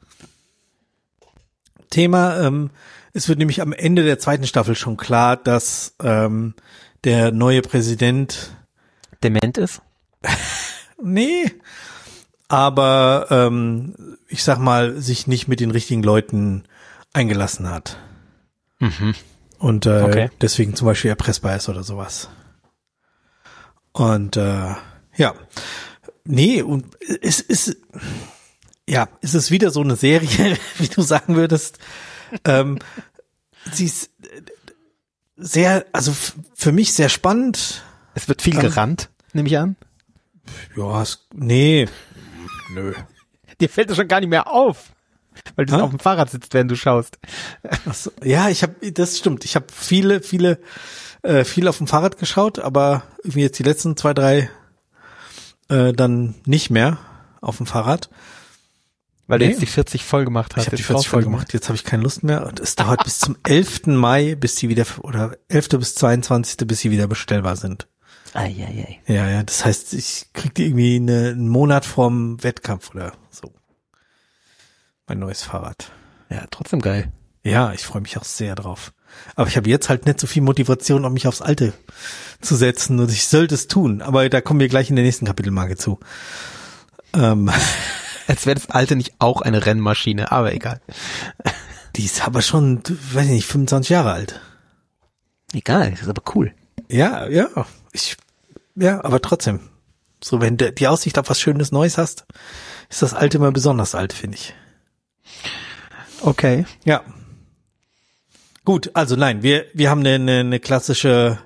Thema. Ähm, es wird nämlich am Ende der zweiten Staffel schon klar, dass ähm, der neue Präsident Dement ist? nee, aber ähm, ich sag mal, sich nicht mit den richtigen Leuten eingelassen hat. Mhm. Und äh, Okay. deswegen zum Beispiel erpressbar ist oder sowas. Und äh, ja, nee, und es ist, ja, es ist wieder so eine Serie, wie du sagen würdest. Ähm, sie ist sehr, also f- für mich sehr spannend. Es wird viel Ähm, gerannt, nehme ich an. Ja, es, nee, nö. Dir fällt das schon gar nicht mehr auf, weil du Hä? auf dem Fahrrad sitzt, während du schaust. Ach so, ja, ich habe, das stimmt. Ich habe viele, viele, äh, viel auf dem Fahrrad geschaut, aber irgendwie jetzt die letzten zwei, drei äh, dann nicht mehr auf dem Fahrrad. Weil Nee. du jetzt die vierzig voll gemacht hast. Ich habe die Jetzt vierzig brauchst voll du gemacht. Jetzt habe ich keine Lust mehr und es dauert bis zum elften Mai, bis die wieder oder elften bis zweiundzwanzigsten bis sie wieder bestellbar sind. Ei, ei, ei. Ja, ja. Das heißt, ich krieg die irgendwie eine, einen Monat vorm Wettkampf oder so. Mein neues Fahrrad. Ja, trotzdem geil. Ja, ich freue mich auch sehr drauf. Aber ich habe jetzt halt nicht so viel Motivation, um mich aufs Alte zu setzen und ich sollte es tun. Aber da kommen wir gleich in der nächsten Kapitelmarke zu. Ähm. Als wäre das Alte nicht auch eine Rennmaschine, aber egal. Die ist aber schon, weiß ich nicht, fünfundzwanzig Jahre alt. Egal, das ist aber cool. Ja, ja, ich, ja, aber trotzdem. So, wenn du die Aussicht auf was Schönes Neues hast, ist das Alte immer besonders alt, finde ich. Okay. Ja. Gut, also nein, wir, wir haben eine, eine klassische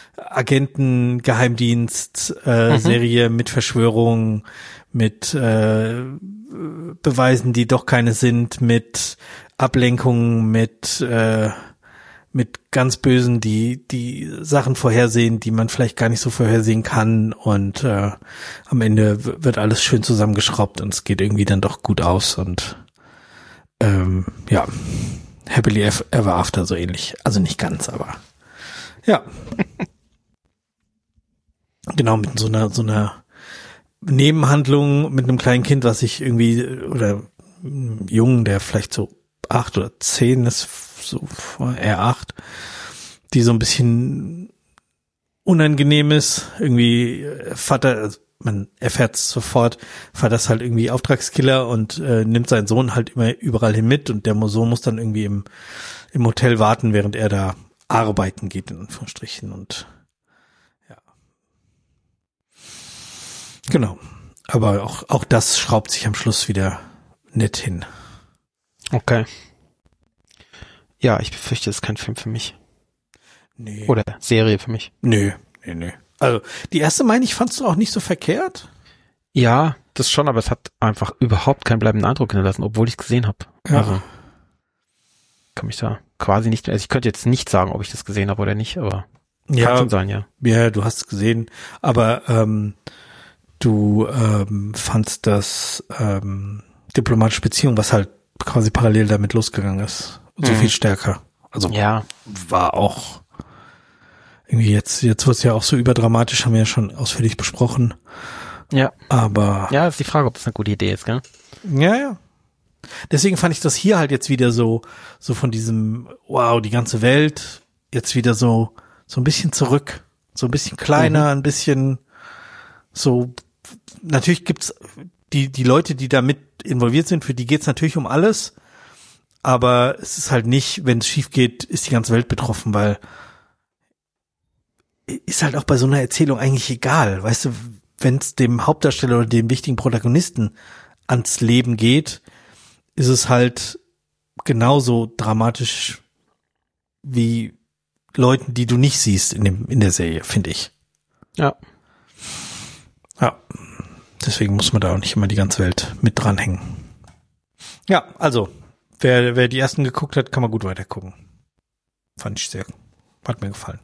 Agenten-Geheimdienst-Serie äh, mhm. mit Verschwörungen, mit äh, Beweisen, die doch keine sind, mit Ablenkungen, mit äh, mit ganz Bösen, die die Sachen vorhersehen, die man vielleicht gar nicht so vorhersehen kann und äh, am Ende w- wird alles schön zusammengeschraubt und es geht irgendwie dann doch gut aus und ähm, ja, Happily Ever After so ähnlich. Also nicht ganz, aber ja. Genau, mit so einer so einer Nebenhandlung mit einem kleinen Kind, was ich irgendwie, oder einem Jungen, der vielleicht so acht oder zehn ist, so eher acht, die so ein bisschen unangenehm ist. Irgendwie Vater, also man erfährt es sofort, Vater ist halt irgendwie Auftragskiller und äh, nimmt seinen Sohn halt immer überall hin mit und der Sohn muss dann irgendwie im im Hotel warten, während er da arbeiten geht, in Anführungsstrichen, und ja. Genau. Aber auch, auch das schraubt sich am Schluss wieder nett hin. Okay. Ja, ich befürchte, es ist kein Film für mich. Nee. Oder Serie für mich. Nö, nee, nee. Also, die erste, meine ich, fandst du auch nicht so verkehrt? Ja, das schon, aber es hat einfach überhaupt keinen bleibenden Eindruck hinterlassen, obwohl ich es gesehen habe. Ja. Also, kann mich da quasi nicht, also ich könnte jetzt nicht sagen, ob ich das gesehen habe oder nicht, aber ja, kann schon sein, ja. Ja, du hast es gesehen, aber ähm, du ähm, fandst das ähm, diplomatische Beziehung, was halt quasi parallel damit losgegangen ist, so mhm. viel stärker. Also ja, war auch irgendwie jetzt, jetzt wird es ja auch so überdramatisch, haben wir ja schon ausführlich besprochen. Ja. Aber ja, ist die Frage, ob das eine gute Idee ist, gell? Ja, ja. Deswegen fand ich das hier halt jetzt wieder so, so von diesem, wow, die ganze Welt, jetzt wieder so, so ein bisschen zurück. So ein bisschen kleiner, mhm. ein bisschen so, natürlich gibt's die, die Leute, die da mit involviert sind, für die geht's natürlich um alles. Aber es ist halt nicht, wenn es schief geht, ist die ganze Welt betroffen, weil ist halt auch bei so einer Erzählung eigentlich egal. Weißt du, wenn es dem Hauptdarsteller oder dem wichtigen Protagonisten ans Leben geht, ist es halt genauso dramatisch wie Leuten, die du nicht siehst in dem in der Serie, finde ich. Ja. Ja. Deswegen muss man da auch nicht immer die ganze Welt mit dranhängen. Ja, also, wer wer die ersten geguckt hat, kann man gut weiter gucken. Fand ich sehr, hat mir gefallen.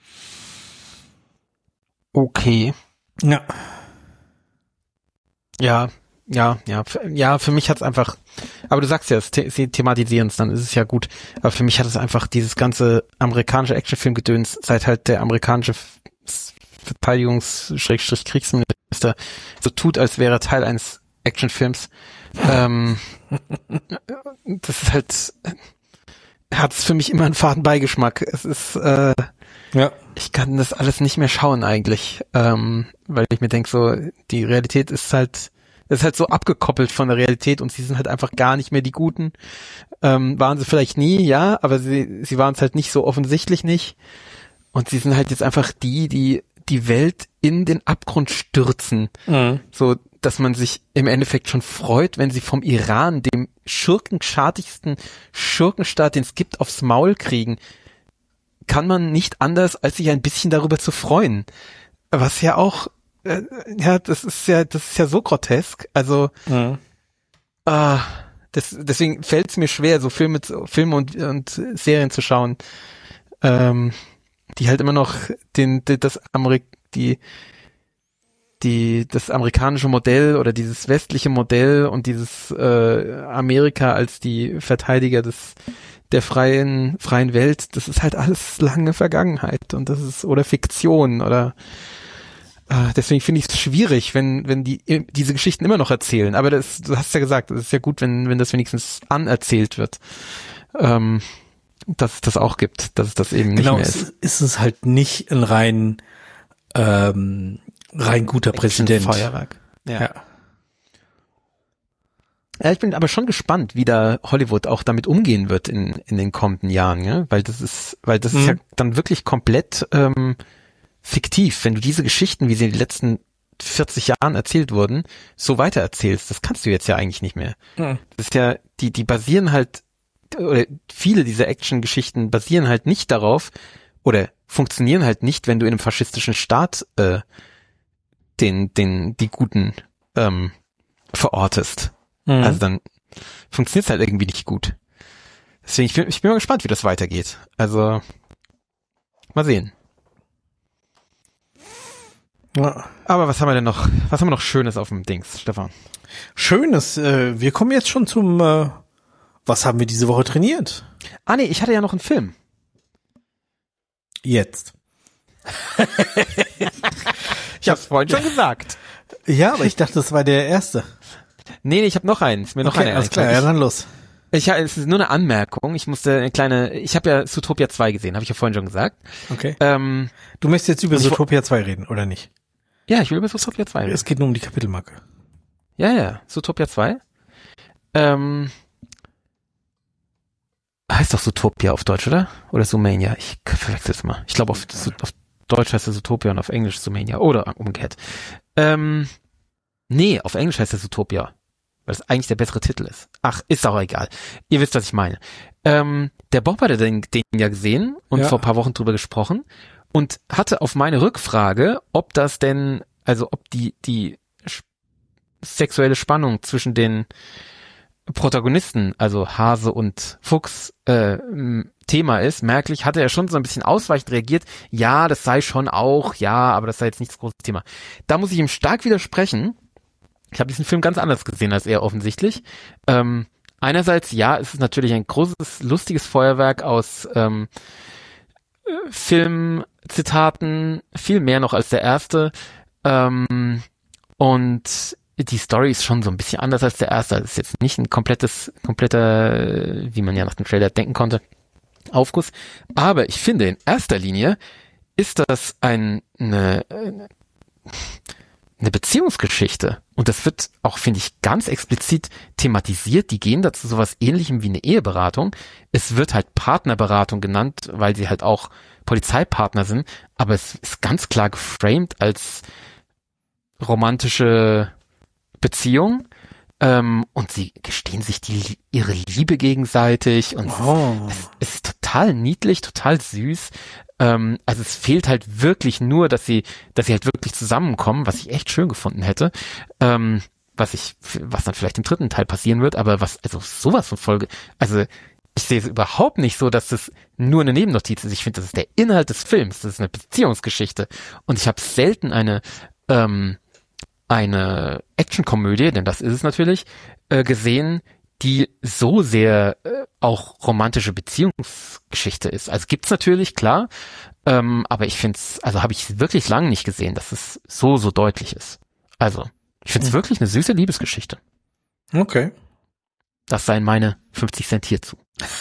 Okay. Ja. Ja, ja, ja, für, ja, für mich hat's einfach, aber du sagst ja, sie the- thematisieren es, dann ist es ja gut, aber für mich hat es einfach dieses ganze amerikanische Actionfilmgedöns, seit halt der amerikanische Verteidigungs-Kriegsminister so tut, als wäre er Teil eines Actionfilms, ähm, das ist halt, hat es für mich immer einen faden Beigeschmack. Es ist, äh, ja. Ich kann das alles nicht mehr schauen eigentlich, ähm, weil ich mir denke, so, die Realität ist halt, ist halt so abgekoppelt von der Realität und sie sind halt einfach gar nicht mehr die Guten. Ähm, waren sie vielleicht nie, ja, aber sie, sie waren es halt nicht so offensichtlich nicht. Und sie sind halt jetzt einfach die, die die Welt in den Abgrund stürzen. Mhm. So, dass man sich im Endeffekt schon freut, wenn sie vom Iran, dem schurkenschartigsten Schurkenstaat, den es gibt, aufs Maul kriegen. Kann man nicht anders, als sich ein bisschen darüber zu freuen. Was ja auch, äh, ja, das ist ja, das ist ja so grotesk. Also, mhm. äh, das, deswegen fällt es mir schwer, so Filme, Filme und, und Serien zu schauen, ähm, die halt immer noch den, den das Amerik, die, die, das amerikanische Modell oder dieses westliche Modell und dieses äh, Amerika als die Verteidiger des der freien freien Welt, das ist halt alles lange Vergangenheit und das ist oder Fiktion oder äh, deswegen finde ich es schwierig, wenn wenn die diese Geschichten immer noch erzählen. Aber das, du hast ja gesagt, es ist ja gut, wenn wenn das wenigstens anerzählt wird. ähm, dass es das auch gibt, dass es das eben nicht genau, mehr ist. ist. Genau, ist es halt nicht ein rein, ähm, rein guter Präsident. Feuerwerk. Ja. ja. Ja, ich bin aber schon gespannt, wie da Hollywood auch damit umgehen wird in in den kommenden Jahren, ja, weil das ist, weil das mhm. ist ja dann wirklich komplett ähm, fiktiv, wenn du diese Geschichten, wie sie in den letzten vierzig Jahren erzählt wurden, so weitererzählst. Das kannst du jetzt ja eigentlich nicht mehr. Mhm. Das ist ja, die die basieren halt, oder viele dieser Action-Geschichten basieren halt nicht darauf oder funktionieren halt nicht, wenn du in einem faschistischen Staat äh, den den die Guten ähm, verortest. Mhm. Also dann funktioniert es halt irgendwie nicht gut. Deswegen, ich bin, ich bin mal gespannt, wie das weitergeht. Also, mal sehen. Ja. Aber was haben wir denn noch, was haben wir noch Schönes auf dem Dings, Stefan? Schönes, äh, wir kommen jetzt schon zum, äh, was haben wir diese Woche trainiert? Ah nee, ich hatte ja noch einen Film. Jetzt. Ich hab's vorhin schon gesagt. Ja, aber ich dachte, das war der erste. Nee, nee, ich habe noch einen. Ist mir noch okay, eine. Alles klar, ja, dann los. Ich, es ist nur eine Anmerkung. Ich musste eine kleine, ich habe ja Zootopia zwei gesehen, habe ich ja vorhin schon gesagt. Okay. Ähm, du möchtest jetzt über Zootopia zwei reden, oder nicht? Ja, ich will über Zootopia zwei reden. Es geht nur um die Kapitelmarke. Ja, ja, Zootopia zwei. Ähm, heißt doch Zootopia auf Deutsch, oder? Oder Zoomania? Ich verwechsel es mal. Ich glaube, auf, auf Deutsch heißt es Zootopia und auf Englisch Zoomania. Oder umgekehrt. Ähm, nee, auf Englisch heißt es Zootopia. Weil es eigentlich der bessere Titel ist. Ach, ist auch egal. Ihr wisst, was ich meine. Ähm, der Bob hatte den, den ja gesehen und ja. vor ein paar Wochen drüber gesprochen und hatte auf meine Rückfrage, ob das denn, also ob die die sexuelle Spannung zwischen den Protagonisten, also Hase und Fuchs, äh, Thema ist, merklich, hatte er schon so ein bisschen ausweichend reagiert, ja, das sei schon auch, ja, aber das sei jetzt nicht das große Thema. Da muss ich ihm stark widersprechen. Ich habe diesen Film ganz anders gesehen als er offensichtlich. Ähm, einerseits, ja, es ist natürlich ein großes, lustiges Feuerwerk aus ähm, Filmzitaten, viel mehr noch als der erste. Ähm, und die Story ist schon so ein bisschen anders als der erste. Es ist jetzt nicht ein komplettes, kompletter, wie man ja nach dem Trailer denken konnte, Aufguss. Aber ich finde, in erster Linie ist das ein, eine, eine eine Beziehungsgeschichte. Und das wird auch, finde ich, ganz explizit thematisiert. Die gehen dazu sowas Ähnlichem wie eine Eheberatung. Es wird halt Partnerberatung genannt, weil sie halt auch Polizeipartner sind. Aber es ist ganz klar geframed als romantische Beziehung. Ähm, und sie gestehen sich die ihre Liebe gegenseitig. Und oh. es, es ist total niedlich, total süß. Ähm, also es fehlt halt wirklich nur, dass sie, dass sie halt wirklich zusammenkommen, was ich echt schön gefunden hätte. Ähm, was ich, was dann vielleicht im dritten Teil passieren wird, aber was, also sowas von Folge, also ich sehe es überhaupt nicht so, dass das nur eine Nebennotiz ist. Ich finde, das ist der Inhalt des Films, das ist eine Beziehungsgeschichte. Und ich habe selten eine, ähm, eine Actionkomödie, denn das ist es natürlich, äh, gesehen, die so sehr äh, auch romantische Beziehungsgeschichte ist. Also gibt's natürlich, klar, ähm, aber ich finde es, also habe ich wirklich lange nicht gesehen, dass es so, so deutlich ist. Also, ich finde es mhm. wirklich eine süße Liebesgeschichte. Okay. Das seien meine fünfzig Cent hierzu.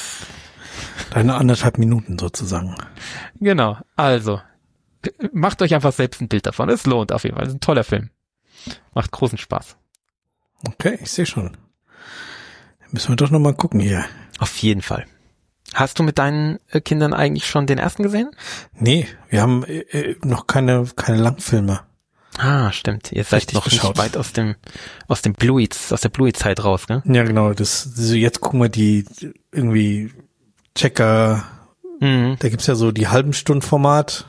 Deine anderthalb Minuten sozusagen. Genau, also, macht euch einfach selbst ein Bild davon. Es lohnt auf jeden Fall, es ist ein toller Film. Macht großen Spaß. Okay, ich sehe schon. Müssen wir doch nochmal gucken hier. Auf jeden Fall. Hast du mit deinen äh, Kindern eigentlich schon den ersten gesehen? Nee, wir haben äh, noch keine keine Langfilme. Ah, stimmt. Ihr seid noch geschaut. Nicht weit aus dem aus dem Bluey-Zeit aus der Bluey-Zeit raus, ne? Ja, genau. Das, das jetzt gucken wir die irgendwie Checker. Mhm. Da gibt's ja so die halben Stunden Format.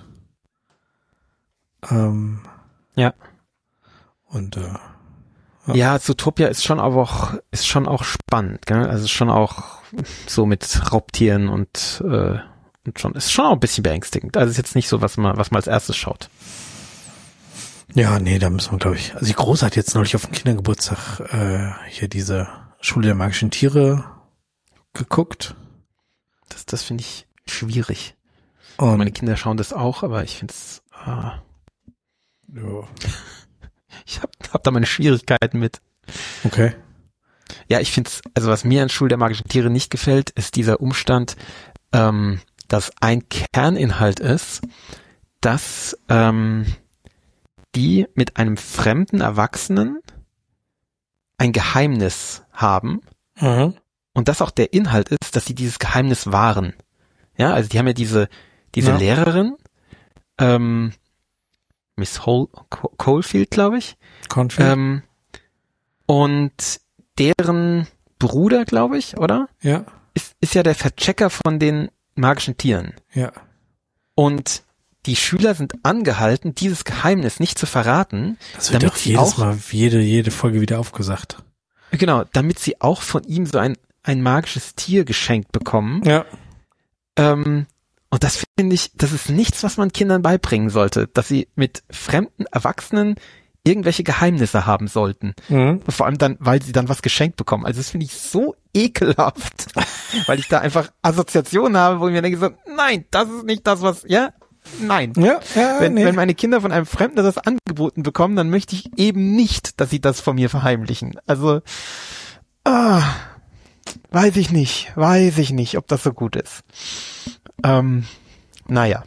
Ähm, ja. Und äh, ja, ja, Zootopia ist schon aber auch ist schon auch spannend, gell? Also schon auch so mit Raubtieren und äh, und schon ist schon auch ein bisschen beängstigend. Also ist jetzt nicht so, was man was man als erstes schaut. Ja, nee, da müssen wir, glaube ich. Also die Große hat jetzt neulich auf dem Kindergeburtstag äh, hier diese Schule der magischen Tiere geguckt. Das das finde ich schwierig. Und meine Kinder schauen das auch, aber ich finde es ah. ja. Ich hab, hab da meine Schwierigkeiten mit. Okay. Ja, ich finde es, also was mir an Schule der magischen Tiere nicht gefällt, ist dieser Umstand, ähm, dass ein Kerninhalt ist, dass ähm, die mit einem fremden Erwachsenen ein Geheimnis haben Mhm. und das auch der Inhalt ist, dass sie dieses Geheimnis wahren. Ja, also die haben ja diese diese Ja. Lehrerin, ähm, Miss Hol- Co- Caulfield, glaube ich, Cornfield. ähm, und deren Bruder, glaube ich, oder? ja, Ist, ist ja der Verchecker von den magischen Tieren. ja. Und die Schüler sind angehalten, dieses Geheimnis nicht zu verraten, Das wird damit doch sie jedes auch, Mal, jede, jede Folge wieder aufgesagt. genau, damit sie auch von ihm so ein, ein magisches Tier geschenkt bekommen. Ja. Ähm, und das finde ich, das ist nichts, was man Kindern beibringen sollte, dass sie mit fremden Erwachsenen irgendwelche Geheimnisse haben sollten. Mhm. Vor allem dann, weil sie dann was geschenkt bekommen. Also das finde ich so ekelhaft, weil ich da einfach Assoziationen habe, wo ich mir denke so, nein, das ist nicht das, was, ja, nein. Ja, ja, Wenn, nee. wenn meine Kinder von einem Fremden das angeboten bekommen, dann möchte ich eben nicht, dass sie das von mir verheimlichen. Also, ah, weiß ich nicht, weiß ich nicht, ob das so gut ist. Ähm, naja.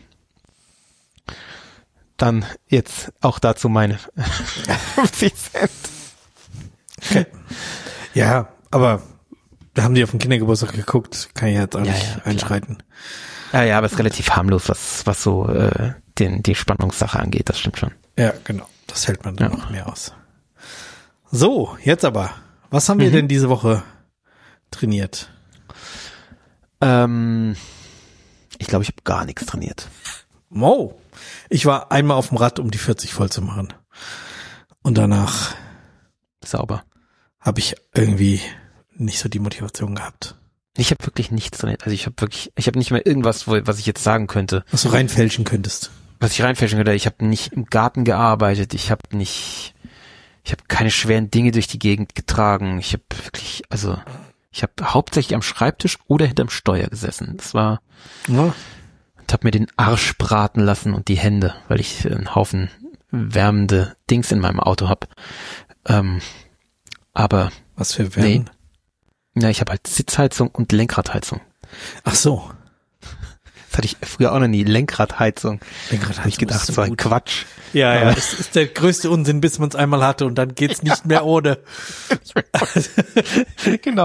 Dann jetzt auch dazu meine fünfzig Cent. Okay. Ja, aber da haben die auf den Kindergeburtstag geguckt, kann ich jetzt auch Ja, nicht ja, klar. einschreiten. Ja, ja, aber es ist relativ harmlos, was, was so äh, den, die Spannungssache angeht, das stimmt schon. Ja, genau. Das hält man dann Ja. noch mehr aus. So, jetzt aber. Was haben wir Mhm. denn diese Woche trainiert? Ähm, ich glaube, ich habe gar nichts trainiert. Wow. Ich war einmal auf dem Rad, um die vierzig voll zu machen. Und danach Sauber. habe ich irgendwie nicht so die Motivation gehabt. Ich habe wirklich nichts trainiert. Also ich habe wirklich, ich habe nicht mehr irgendwas, wo, was ich jetzt sagen könnte, Was du reinfälschen könntest. was ich reinfälschen könnte. Ich habe nicht im Garten gearbeitet. Ich habe nicht, ich habe keine schweren Dinge durch die Gegend getragen. Ich habe wirklich, also ich habe hauptsächlich am Schreibtisch oder hinterm Steuer gesessen. Das war, Ja. und habe mir den Arsch braten lassen und die Hände, weil ich einen Haufen wärmende Dings in meinem Auto habe. Ähm, aber Was für Wärmen? ja, ich habe halt Sitzheizung und Lenkradheizung. Ach so. Das hatte ich früher auch noch nie. Lenkradheizung. Lenkrad Habe ich gedacht, das war ein Quatsch. Ja, ja. Aber- Das ist der größte Unsinn, bis man es einmal hatte und dann geht's nicht mehr ohne. Genau.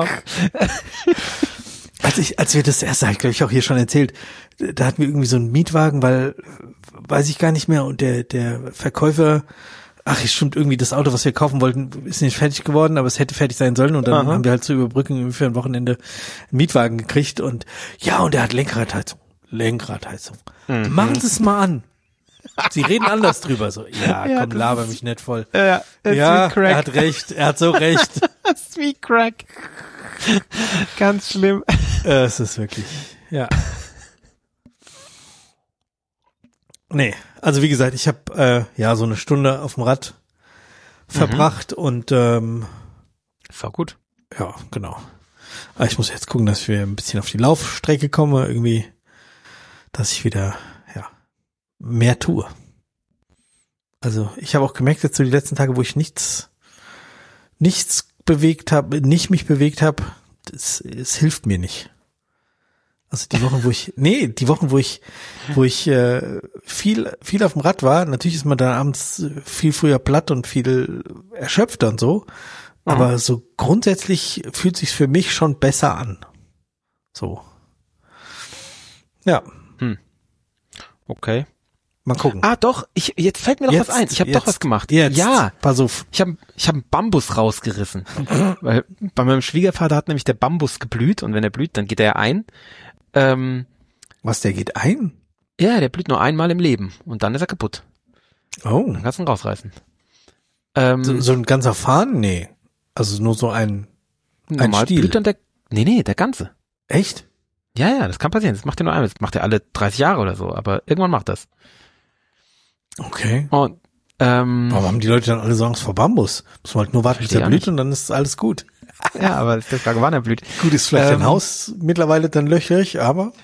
Als ich, als wir das erste, glaube ich, auch hier schon erzählt, da hatten wir irgendwie so einen Mietwagen, weil, weiß ich gar nicht mehr, und der, der Verkäufer, ach, es stimmt, irgendwie das Auto, was wir kaufen wollten, ist nicht fertig geworden, aber es hätte fertig sein sollen, und dann Aha. haben wir halt zur Überbrückung irgendwie für ein Wochenende einen Mietwagen gekriegt, und ja, und der hat Lenkradheizung. Lenkradheizung. Mhm. Machen Sie es mal an. Sie reden anders drüber, so, ja, Ja, komm, das laber ist- mich nicht voll. Ja, Ja, er hat recht, er hat so recht. Sweet Crack. Ganz schlimm. Äh, Es ist wirklich, ja. Nee, also wie gesagt, ich habe äh, ja so eine Stunde auf dem Rad verbracht und ähm, Das war gut. ja, genau. Aber ich muss jetzt gucken, dass wir ein bisschen auf die Laufstrecke kommen, irgendwie, dass ich wieder ja mehr tue. Also ich habe auch gemerkt, jetzt so die letzten Tage, wo ich nichts nichts bewegt habe, nicht mich bewegt habe, es, es hilft mir nicht. Also die Wochen, wo ich, nee, die Wochen, wo ich, wo ich äh, viel, viel auf dem Rad war, natürlich ist man dann abends viel früher platt und viel erschöpfter und so, aber so grundsätzlich fühlt sich's für mich schon besser an. So. Ja, Okay. mal gucken. Ah, doch, ich, jetzt fällt mir doch Jetzt, was ein. Ich habe jetzt, doch was gemacht. Jetzt, Ja, pass auf. ich habe ich hab einen Bambus rausgerissen. Weil bei meinem Schwiegervater hat nämlich der Bambus geblüht und wenn er blüht, dann geht er ein. Ähm, Was, der geht ein? ja, der blüht nur einmal im Leben und dann ist er kaputt. Oh. Dann kannst du ihn rausreißen. Ähm, So, so ein ganzer Faden? Nee. Also nur so ein, normal Stiel. blüht dann der, nee, nee, der ganze. echt? Ja, ja, das kann passieren. Das macht er nur einmal. Das macht er alle dreißig Jahre oder so, aber irgendwann macht das. Okay. Und, ähm, Warum haben die Leute dann alle so Angst vor Bambus? Muss man halt nur warten, bis Verstehe er auch blüht nicht. und dann ist alles gut. ja, aber ist die Frage, wann er blüht. Gut, ist vielleicht Ähm, ein Haus mittlerweile dann löcherig, aber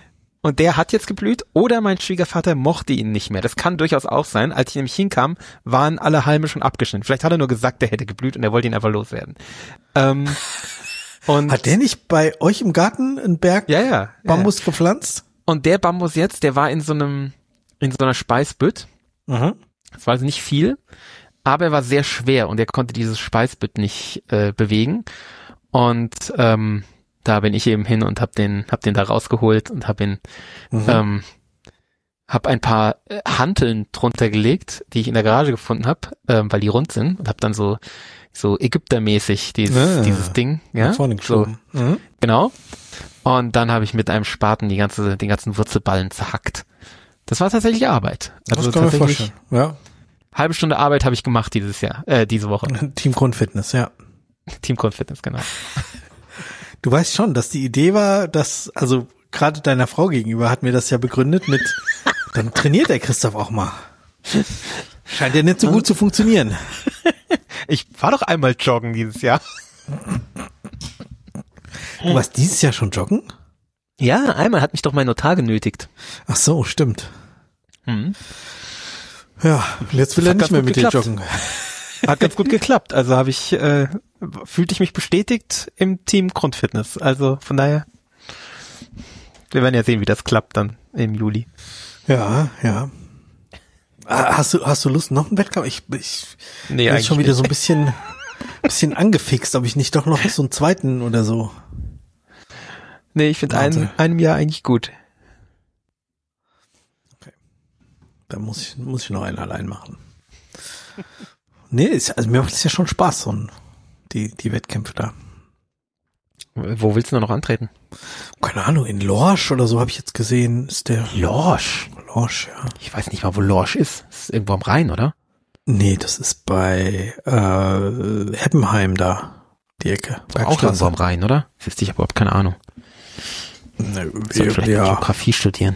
und der hat jetzt geblüht oder mein Schwiegervater mochte ihn nicht mehr. Das kann durchaus auch sein. Als ich nämlich hinkam, waren alle Halme schon abgeschnitten. Vielleicht hat er nur gesagt, der hätte geblüht und er wollte ihn einfach loswerden. Ähm, und hat der nicht bei euch im Garten einen Berg ja, ja, Bambus ja. gepflanzt? Und der Bambus jetzt, der war in so einem, in so einer Speisbütt. Mhm. Das war also nicht viel, aber er war sehr schwer und er konnte dieses Speisbütt nicht äh, bewegen. Und ähm, da bin ich eben hin und hab den, hab den da rausgeholt und hab ihn, mhm. ähm, hab ein paar Hanteln drunter gelegt, die ich in der Garage gefunden habe, ähm, weil die rund sind, und hab dann so so Ägyptermäßig dieses ah, dieses Ding, ja, vorne geschoben. So, mhm. genau. Und dann habe ich mit einem Spaten die ganze den ganzen Wurzelballen zerhackt. Das war tatsächlich Arbeit. Also das kann man tatsächlich vorstellen. Ja. Halbe Stunde Arbeit habe ich gemacht dieses Jahr, äh, diese Woche. Team Grundfitness, ja. Team Grundfitness, genau. Du weißt schon, dass die Idee war, dass, also gerade deiner Frau gegenüber hat mir das ja begründet mit, dann trainiert der Christoph auch mal. Scheint ja nicht so gut zu funktionieren. Ich war doch einmal joggen dieses Jahr. Du warst dieses Jahr schon joggen? Ja, einmal hat mich doch mein Notar genötigt. Ach so, stimmt. Mhm. Ja, jetzt will Das er hat nicht ganz mehr gut mit dir geklappt. joggen. Hat ganz gut geklappt. Also habe ich, äh, fühlte ich mich bestätigt im Team Grundfitness. Also von daher, wir werden ja sehen, wie das klappt dann im Juli. Ja, ja. Hast du, hast du Lust, noch einen Wettkampf? Ich, ich nee, bin schon wieder nicht. So ein bisschen, bisschen angefixt, ob ich nicht doch noch so einen zweiten oder so. Nee, ich finde einen, einem Jahr eigentlich gut. Okay. Da muss ich, muss ich noch einen allein machen. Nee, ist, also mir macht es ja schon Spaß, so ein, die, die Wettkämpfe da. Wo willst du noch antreten? Keine Ahnung, in Lorsch oder so habe ich jetzt gesehen, ist der. Lorsch? Lorsch, ja. Ich weiß nicht mal, wo Lorsch ist. Das ist irgendwo am Rhein, oder? Nee, das ist bei äh, Heppenheim da, die Ecke. Auch irgendwo am Rhein, oder? Siehst du, ich habe überhaupt keine Ahnung. Na, Soll ich vielleicht ja. Geografie studieren?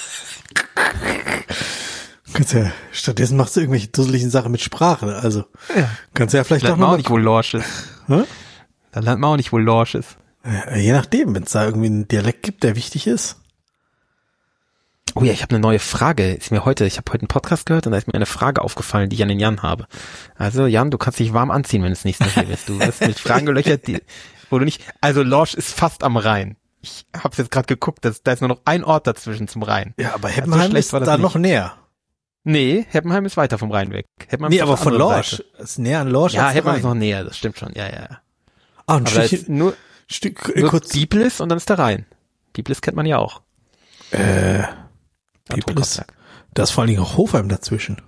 Kannst ja, stattdessen machst du irgendwelche dusseligen Sachen mit Sprache, also ja. Kannst ja vielleicht da doch noch auch nicht, wo Lorsch ist. Hä? Da lernt man auch nicht, wo Lorsch ist. Ja, je nachdem, wenn es da irgendwie einen Dialekt gibt, der wichtig ist. Oh ja, ich habe eine neue Frage. Ist mir heute, ich habe heute einen Podcast gehört und da ist mir eine Frage aufgefallen, die ich an den Jan habe. Also Jan, du kannst dich warm anziehen, wenn es nächstes Mal hier bist. Du wirst mit Fragen gelöchert, die, wo du nicht. Also Lorsch ist fast am Rhein. Ich habe jetzt gerade geguckt, das, da ist nur noch ein Ort dazwischen zum Rhein. Ja, aber Heppenheim also ist da nicht. Noch näher. Nee, Heppenheim ist weiter vom Rhein weg. Heppenheim nee, aber von Lorsch. Ist näher an Lorsch. Ja, Heppenheim ist noch näher, das stimmt schon. Ja, ja. Ah, ein Stückchen, nur, Stück, nur kurz. Biblis und dann ist der Rhein. Biblis kennt man ja auch. Äh, Biblis. Da ist vor allen Dingen auch Hofheim dazwischen.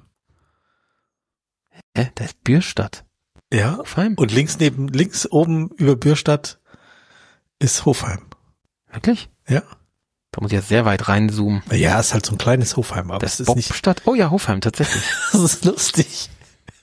Hä? Da ist Bürstadt. Ja. Hofheim. Und links neben, links oben über Bürstadt ist Hofheim. Wirklich? Ja. Da muss ich ja sehr weit reinzoomen. Ja, ist halt so ein kleines Hofheim, aber das es ist nicht. Bobstadt? Oh ja, Hofheim, tatsächlich. Das ist lustig.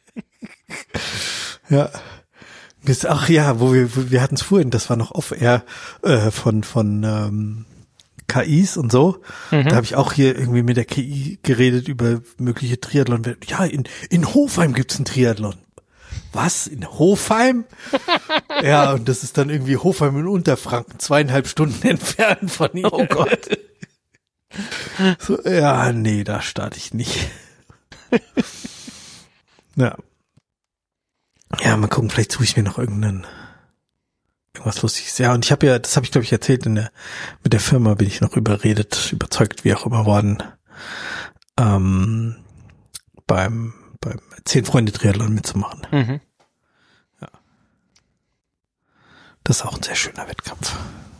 Ja. Ach ja, wo wir, wo wir hatten es vorhin, das war noch off-air äh, von von ähm, K Is und so. Mhm. Da habe ich auch hier irgendwie mit der K I geredet über mögliche Triathlon. Ja, in in Hofheim gibt's einen Triathlon. Was? In Hofheim? Ja, und das ist dann irgendwie Hofheim in Unterfranken, zweieinhalb Stunden entfernt von hier. Oh Gott. So, ja, nee, da starte ich nicht. Ja. Ja, mal gucken, vielleicht suche ich mir noch irgendeinen, irgendwas Lustiges. Ja, und ich habe ja, das habe ich glaube ich erzählt, in der, mit der Firma bin ich noch überredet, überzeugt, wie auch immer worden, ähm, beim, beim Zehn Freunde Triathlon mitzumachen. Mhm. Ja. Das ist auch ein sehr schöner Wettkampf.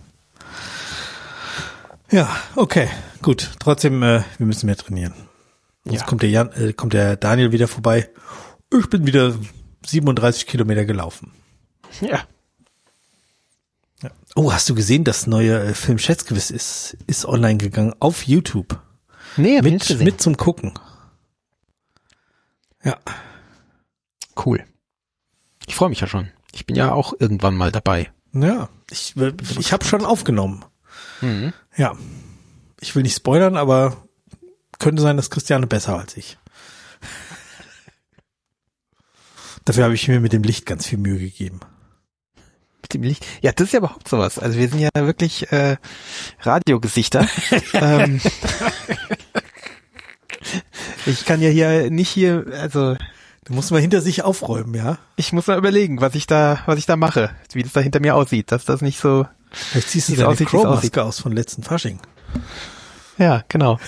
Ja, okay, gut. Trotzdem, äh, wir müssen mehr trainieren. Jetzt ja. kommt der Jan, äh, kommt der Daniel wieder vorbei. Ich bin wieder siebenunddreißig Kilometer gelaufen. Ja. ja. Oh, hast du gesehen, das neue äh, Film Schätzgewiss ist, ist online gegangen auf YouTube. Nee, hab ich mit, nicht gesehen. mit zum Gucken. Ja. Cool. Ich freue mich ja schon. Ich bin ja auch irgendwann mal dabei. Ja, ich, ich habe schon aufgenommen. Mhm. Ja. Ich will nicht spoilern, aber könnte sein, dass Christiane besser als ich. Dafür habe ich mir mit dem Licht ganz viel Mühe gegeben. Mit dem Licht. Ja, das ist ja überhaupt sowas. Also wir sind ja wirklich äh, Radiogesichter. ähm, ich kann ja hier nicht hier, also du musst mal hinter sich aufräumen, ja? Ich muss mal überlegen, was ich da, was ich da mache, wie das da hinter mir aussieht, dass das nicht so. Vielleicht ziehst du deine Crow-Maske aus von letzten Fasching. Ja, genau.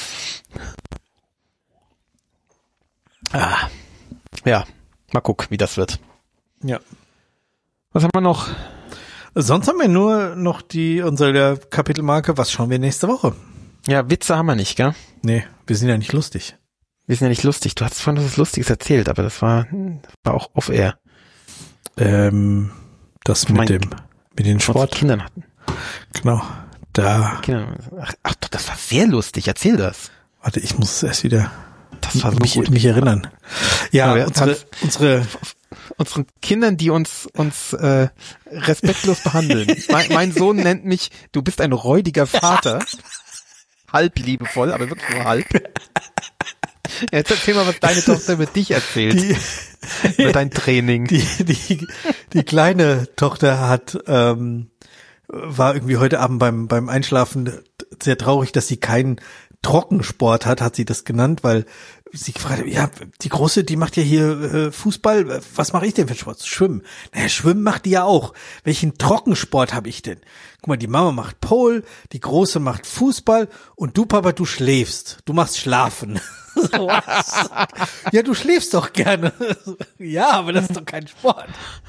Ah. Ja, mal gucken, wie das wird. Ja. Was haben wir noch? Sonst haben wir nur noch die unsere Kapitelmarke. Was schauen wir nächste Woche? Ja, Witze haben wir nicht, gell? Nee, wir sind ja nicht lustig. Wir sind ja nicht lustig. Du hast vorhin was Lustiges erzählt, aber das war, das war auch off-air. Ähm, das mit dem, mit den Sport. Kindern hatten. Genau. Da. Kinder, ach, ach, das war sehr lustig. Erzähl das. Warte, ich muss es erst wieder das war so mich, gut. mich erinnern. Ja, ja unsere, unsere, unsere, unseren Kindern, die uns, uns, äh, respektlos behandeln. mein, mein Sohn nennt mich, du bist ein räudiger Vater. Halb liebevoll, aber wirklich nur halb. Ja, jetzt erzähl mal, was deine Tochter über dich erzählt. Die, über dein Training. Die, die, die kleine Tochter hat, ähm, war irgendwie heute Abend beim, beim Einschlafen sehr traurig, dass sie keinen Trockensport hat, hat sie das genannt, weil sie gefragt hat, ja, die Große, die macht ja hier äh, Fußball, was mache ich denn für Sport? Schwimmen. Naja, Schwimmen macht die ja auch. Welchen Trockensport habe ich denn? Guck mal, die Mama macht Pole, die Große macht Fußball und du, Papa, du schläfst. Du machst Schlafen. Was? Ja, du schläfst doch gerne. Ja, aber das ist doch kein Sport.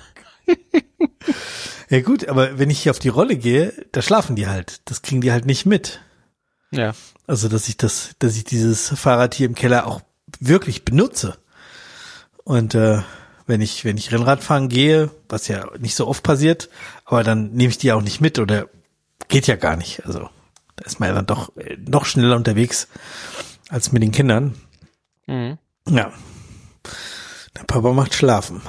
Ja gut, aber wenn ich hier auf die Rolle gehe, da schlafen die halt. Das kriegen die halt nicht mit. Ja. Also, dass ich das, dass ich dieses Fahrrad hier im Keller auch wirklich benutze. Und äh, wenn ich, wenn ich Rennradfahren gehe, was ja nicht so oft passiert, aber dann nehme ich die auch nicht mit oder geht ja gar nicht. Also, da ist man ja dann doch noch schneller unterwegs als mit den Kindern. Mhm. Ja. Der Papa macht Schlafen.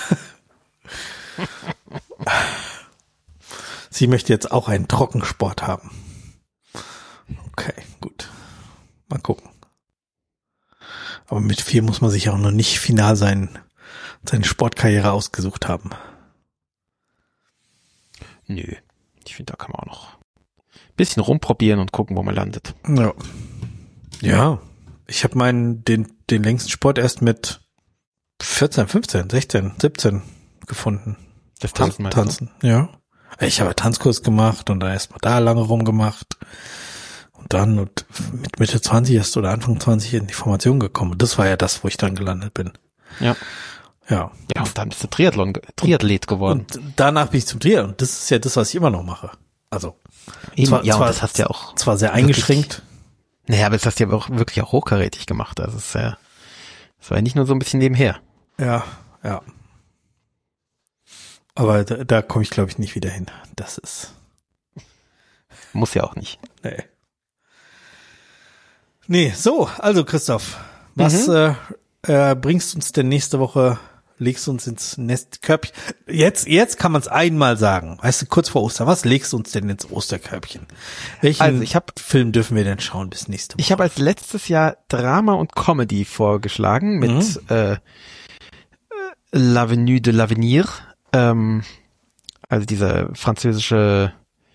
Sie möchte jetzt auch einen Trockensport haben. Okay, gut. Mal gucken. Aber mit vier muss man sich auch noch nicht final sein, seine Sportkarriere ausgesucht haben. Nö. Ich finde, da kann man auch noch ein bisschen rumprobieren und gucken, wo man landet. Ja. Ja. Ich habe meinen, den, den längsten Sport erst mit vierzehn, fünfzehn, sechzehn, siebzehn gefunden. Das Tanzen, Tan- Tanzen, ja. Ich habe Tanzkurs gemacht und dann erst mal da lange rumgemacht. Und dann und mit Mitte zwanzig erst oder Anfang zwanzig in die Formation gekommen. Und das war ja das, wo ich dann gelandet bin. Ja. Ja. Ja, und dann bist du Triathlon, Triathlet geworden. Und danach bin ich zum Triathlon. Und das ist ja das, was ich immer noch mache. Also. Eben, zwar, ja, zwar, und das hast du ja auch. Zwar sehr eingeschränkt. Naja, aber das hast du ja auch wirklich auch hochkarätig gemacht. Das ist ja, das war ja nicht nur so ein bisschen nebenher. Ja, ja. Aber da, da komme ich, glaube ich, nicht wieder hin. Das ist. Muss ja auch nicht. Nee. Nee, so, also Christoph, was mhm. äh, äh, bringst uns denn nächste Woche, legst du uns ins Nestkörbchen? Jetzt, jetzt kann man es einmal sagen, weißt du, kurz vor Ostern, was legst du uns denn ins Osterkörbchen? Welchen also ich hab, Film dürfen wir denn schauen bis nächste Woche? Ich habe als letztes Jahr Drama und Comedy vorgeschlagen mit mhm. äh, L'Avenue de l'Avenir, ähm, also diese französische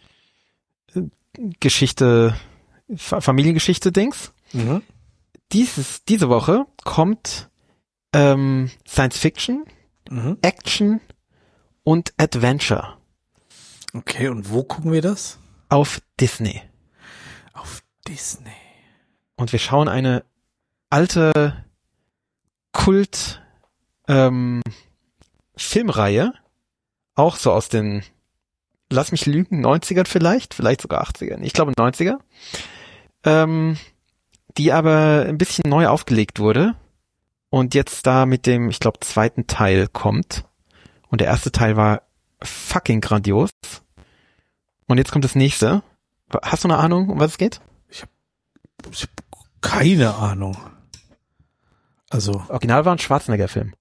Geschichte, Familiengeschichte-Dings. Mhm. Dieses, diese Woche kommt ähm, Science Fiction, mhm. Action und Adventure. Okay, und wo gucken wir das? Auf Disney. Auf Disney. Und wir schauen eine alte Kult ähm, Filmreihe, auch so aus den, lass mich lügen, neunzigern vielleicht, vielleicht sogar achtzigern, ich glaube neunziger, ähm, die aber ein bisschen neu aufgelegt wurde und jetzt da mit dem, ich glaube, zweiten Teil kommt. Und der erste Teil war fucking grandios. Und jetzt kommt das nächste. Hast du eine Ahnung, um was es geht? Ich habe ich hab keine Ahnung. Also Original war ein Schwarzenegger-Film.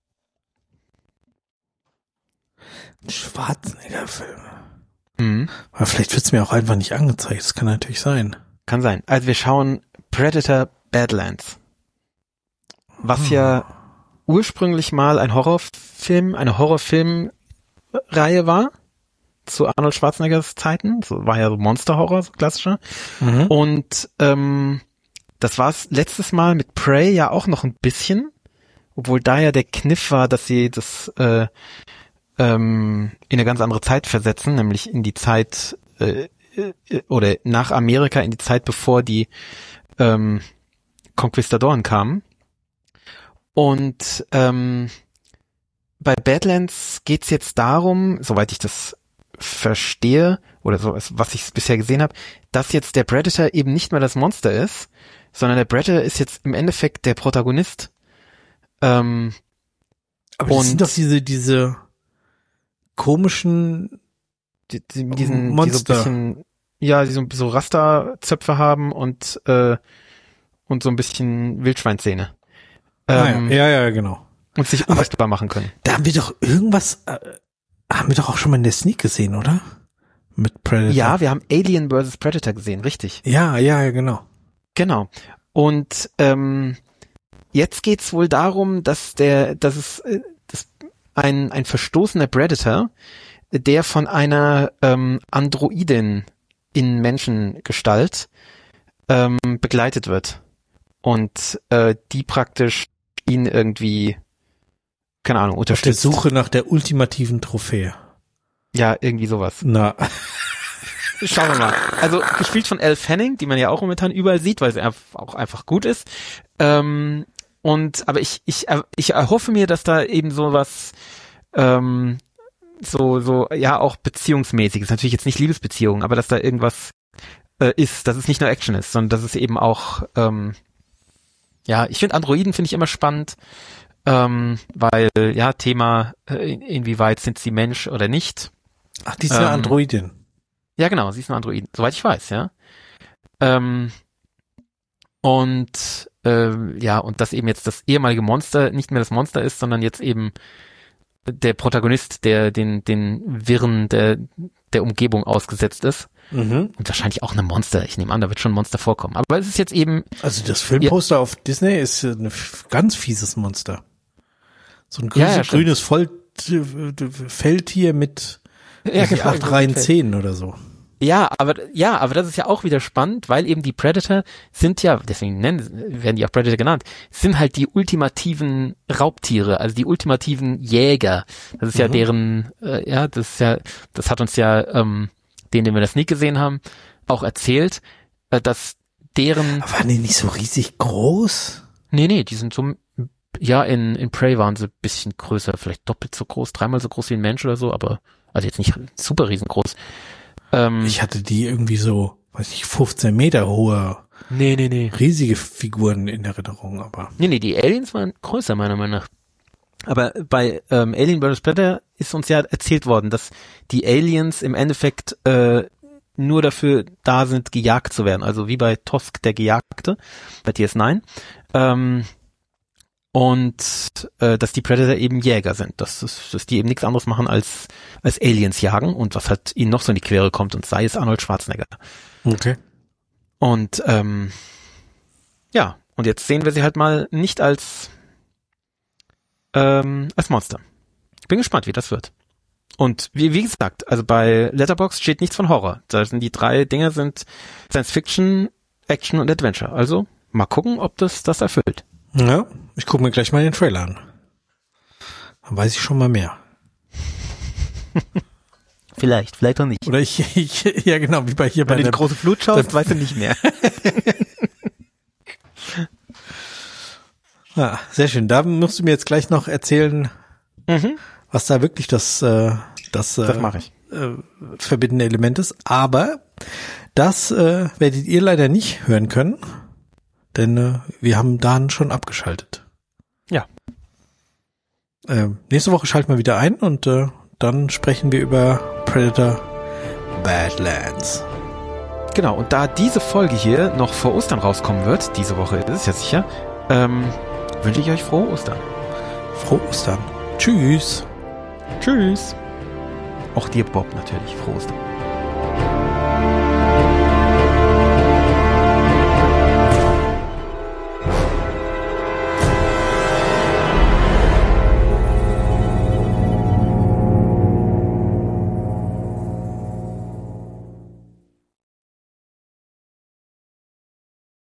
Ein Schwarzenegger-Film? Mhm. Aber vielleicht wird's mir auch einfach nicht angezeigt. Das kann natürlich sein. Kann sein. Also wir schauen Predator Badlands. Was hm. ja ursprünglich mal ein Horrorfilm, eine Horrorfilmreihe war. zu Arnold Schwarzeneggers Zeiten. So war ja so Monster-Horror, so klassischer. Mhm. Und ähm, das war es letztes Mal mit Prey ja auch noch ein bisschen, obwohl da ja der Kniff war, dass sie das äh, ähm, in eine ganz andere Zeit versetzen, nämlich in die Zeit äh, oder nach Amerika, in die Zeit, bevor die ähm, Konquistadoren kamen. Und ähm, bei Badlands geht's jetzt darum, soweit ich das verstehe, oder so, was ich bisher gesehen habe, dass jetzt der Predator eben nicht mehr das Monster ist, sondern der Predator ist jetzt im Endeffekt der Protagonist. Ähm, Aber das und sind doch diese, diese komischen die, die, diesen, Monster. Die so ein bisschen, ja, die so, so Rasterzöpfe haben und äh, und so ein bisschen Wildschweinszene. Ähm, ah, ja. ja, ja, genau. Und sich unsichtbar machen können. Da haben wir doch irgendwas, äh, haben wir doch auch schon mal in der Sneak gesehen, oder? Mit Predator. Ja, wir haben Alien versus Predator gesehen, richtig. Ja, ja, ja, genau. Genau. Und ähm, jetzt geht's wohl darum, dass der, dass es äh, dass ein ein verstoßener Predator, der von einer ähm, Androidin in Menschengestalt ähm, begleitet wird und äh, die praktisch ihn irgendwie, keine Ahnung, unterstützt. Auf der Suche nach der ultimativen Trophäe. Ja, irgendwie sowas. Na. Schauen wir mal. Also gespielt von Elle Fanning, die man ja auch momentan überall sieht, weil sie auch einfach gut ist. Ähm, und aber ich ich ich erhoffe mir, dass da eben sowas ähm, so so ja auch beziehungsmäßiges, natürlich jetzt nicht Liebesbeziehungen, aber dass da irgendwas äh, ist, dass es nicht nur Action ist, sondern dass es eben auch ähm, ja, ich finde Androiden finde ich immer spannend, ähm, weil ja Thema äh, inwieweit sind sie Mensch oder nicht. Ach, die ist eine ähm, Androidin. Ja, genau, sie ist eine Android, soweit ich weiß, ja. Ähm, und äh, ja, und dass eben jetzt das ehemalige Monster nicht mehr das Monster ist, sondern jetzt eben der Protagonist, der den den Wirren der der Umgebung ausgesetzt ist. Mhm. Und wahrscheinlich auch eine Monster. Ich nehme an, da wird schon ein Monster vorkommen. Aber es ist jetzt eben... Also das Filmposter ja. auf Disney ist ein ganz fieses Monster. So ein grünes, ja, ja, grünes Voll, Feldtier mit ja, genau, acht Reihen Zähnen oder so. Ja, aber ja, aber das ist ja auch wieder spannend, weil eben die Predator sind ja, deswegen nennen, werden die auch Predator genannt, sind halt die ultimativen Raubtiere, also die ultimativen Jäger. Das ist ja mhm. deren, äh, ja, das ist ja, das hat uns ja ähm, den, den wir das Sneak gesehen haben, auch erzählt, äh, dass deren... Aber waren die nicht so riesig groß? Nee, nee, die sind so, ja, in in Prey waren sie ein bisschen größer, vielleicht doppelt so groß, dreimal so groß wie ein Mensch oder so, aber also jetzt nicht super riesengroß. Ähm, ich hatte die irgendwie so, weiß ich, fünfzehn Meter hohe, nee, nee, nee. riesige Figuren in Erinnerung, aber. Nee, nee, die Aliens waren größer, meiner Meinung nach. Aber bei ähm, Alien versus. Predator ist uns ja erzählt worden, dass die Aliens im Endeffekt äh, nur dafür da sind, gejagt zu werden. Also wie bei Tusk, der Gejagte, bei T S neun. Ähm, und äh, dass die Predator eben Jäger sind, dass, dass, dass die eben nichts anderes machen als als Aliens jagen und was halt ihnen noch so in die Quere kommt und sei es Arnold Schwarzenegger. Okay. Und ähm, ja, und jetzt sehen wir sie halt mal nicht als ähm, als Monster. Ich bin gespannt, wie das wird. Und wie wie gesagt, also bei Letterboxd steht nichts von Horror. Da sind die drei Dinge sind Science Fiction, Action und Adventure. Also mal gucken, ob das das erfüllt. Ja, ich gucke mir gleich mal den Trailer an. Dann weiß ich schon mal mehr. Vielleicht, vielleicht auch nicht. Oder ich, ich ja genau, wie bei hier Wenn bei du der die große Flut schaust, weißt du nicht mehr. Ah, sehr schön. Da musst du mir jetzt gleich noch erzählen, mhm. was da wirklich das äh, das, äh, das mache ich. Äh, verbindende Element ist. Aber das äh, werdet ihr leider nicht hören können. Denn äh, wir haben dann schon abgeschaltet. Ja. Äh, nächste Woche schalten wir wieder ein und äh, dann sprechen wir über Predator Badlands. Genau, und da diese Folge hier noch vor Ostern rauskommen wird, diese Woche ist es ja sicher, ähm, wünsche ich euch frohe Ostern. Frohe Ostern. Tschüss. Tschüss. Auch dir, Bob, natürlich. Frohe Ostern.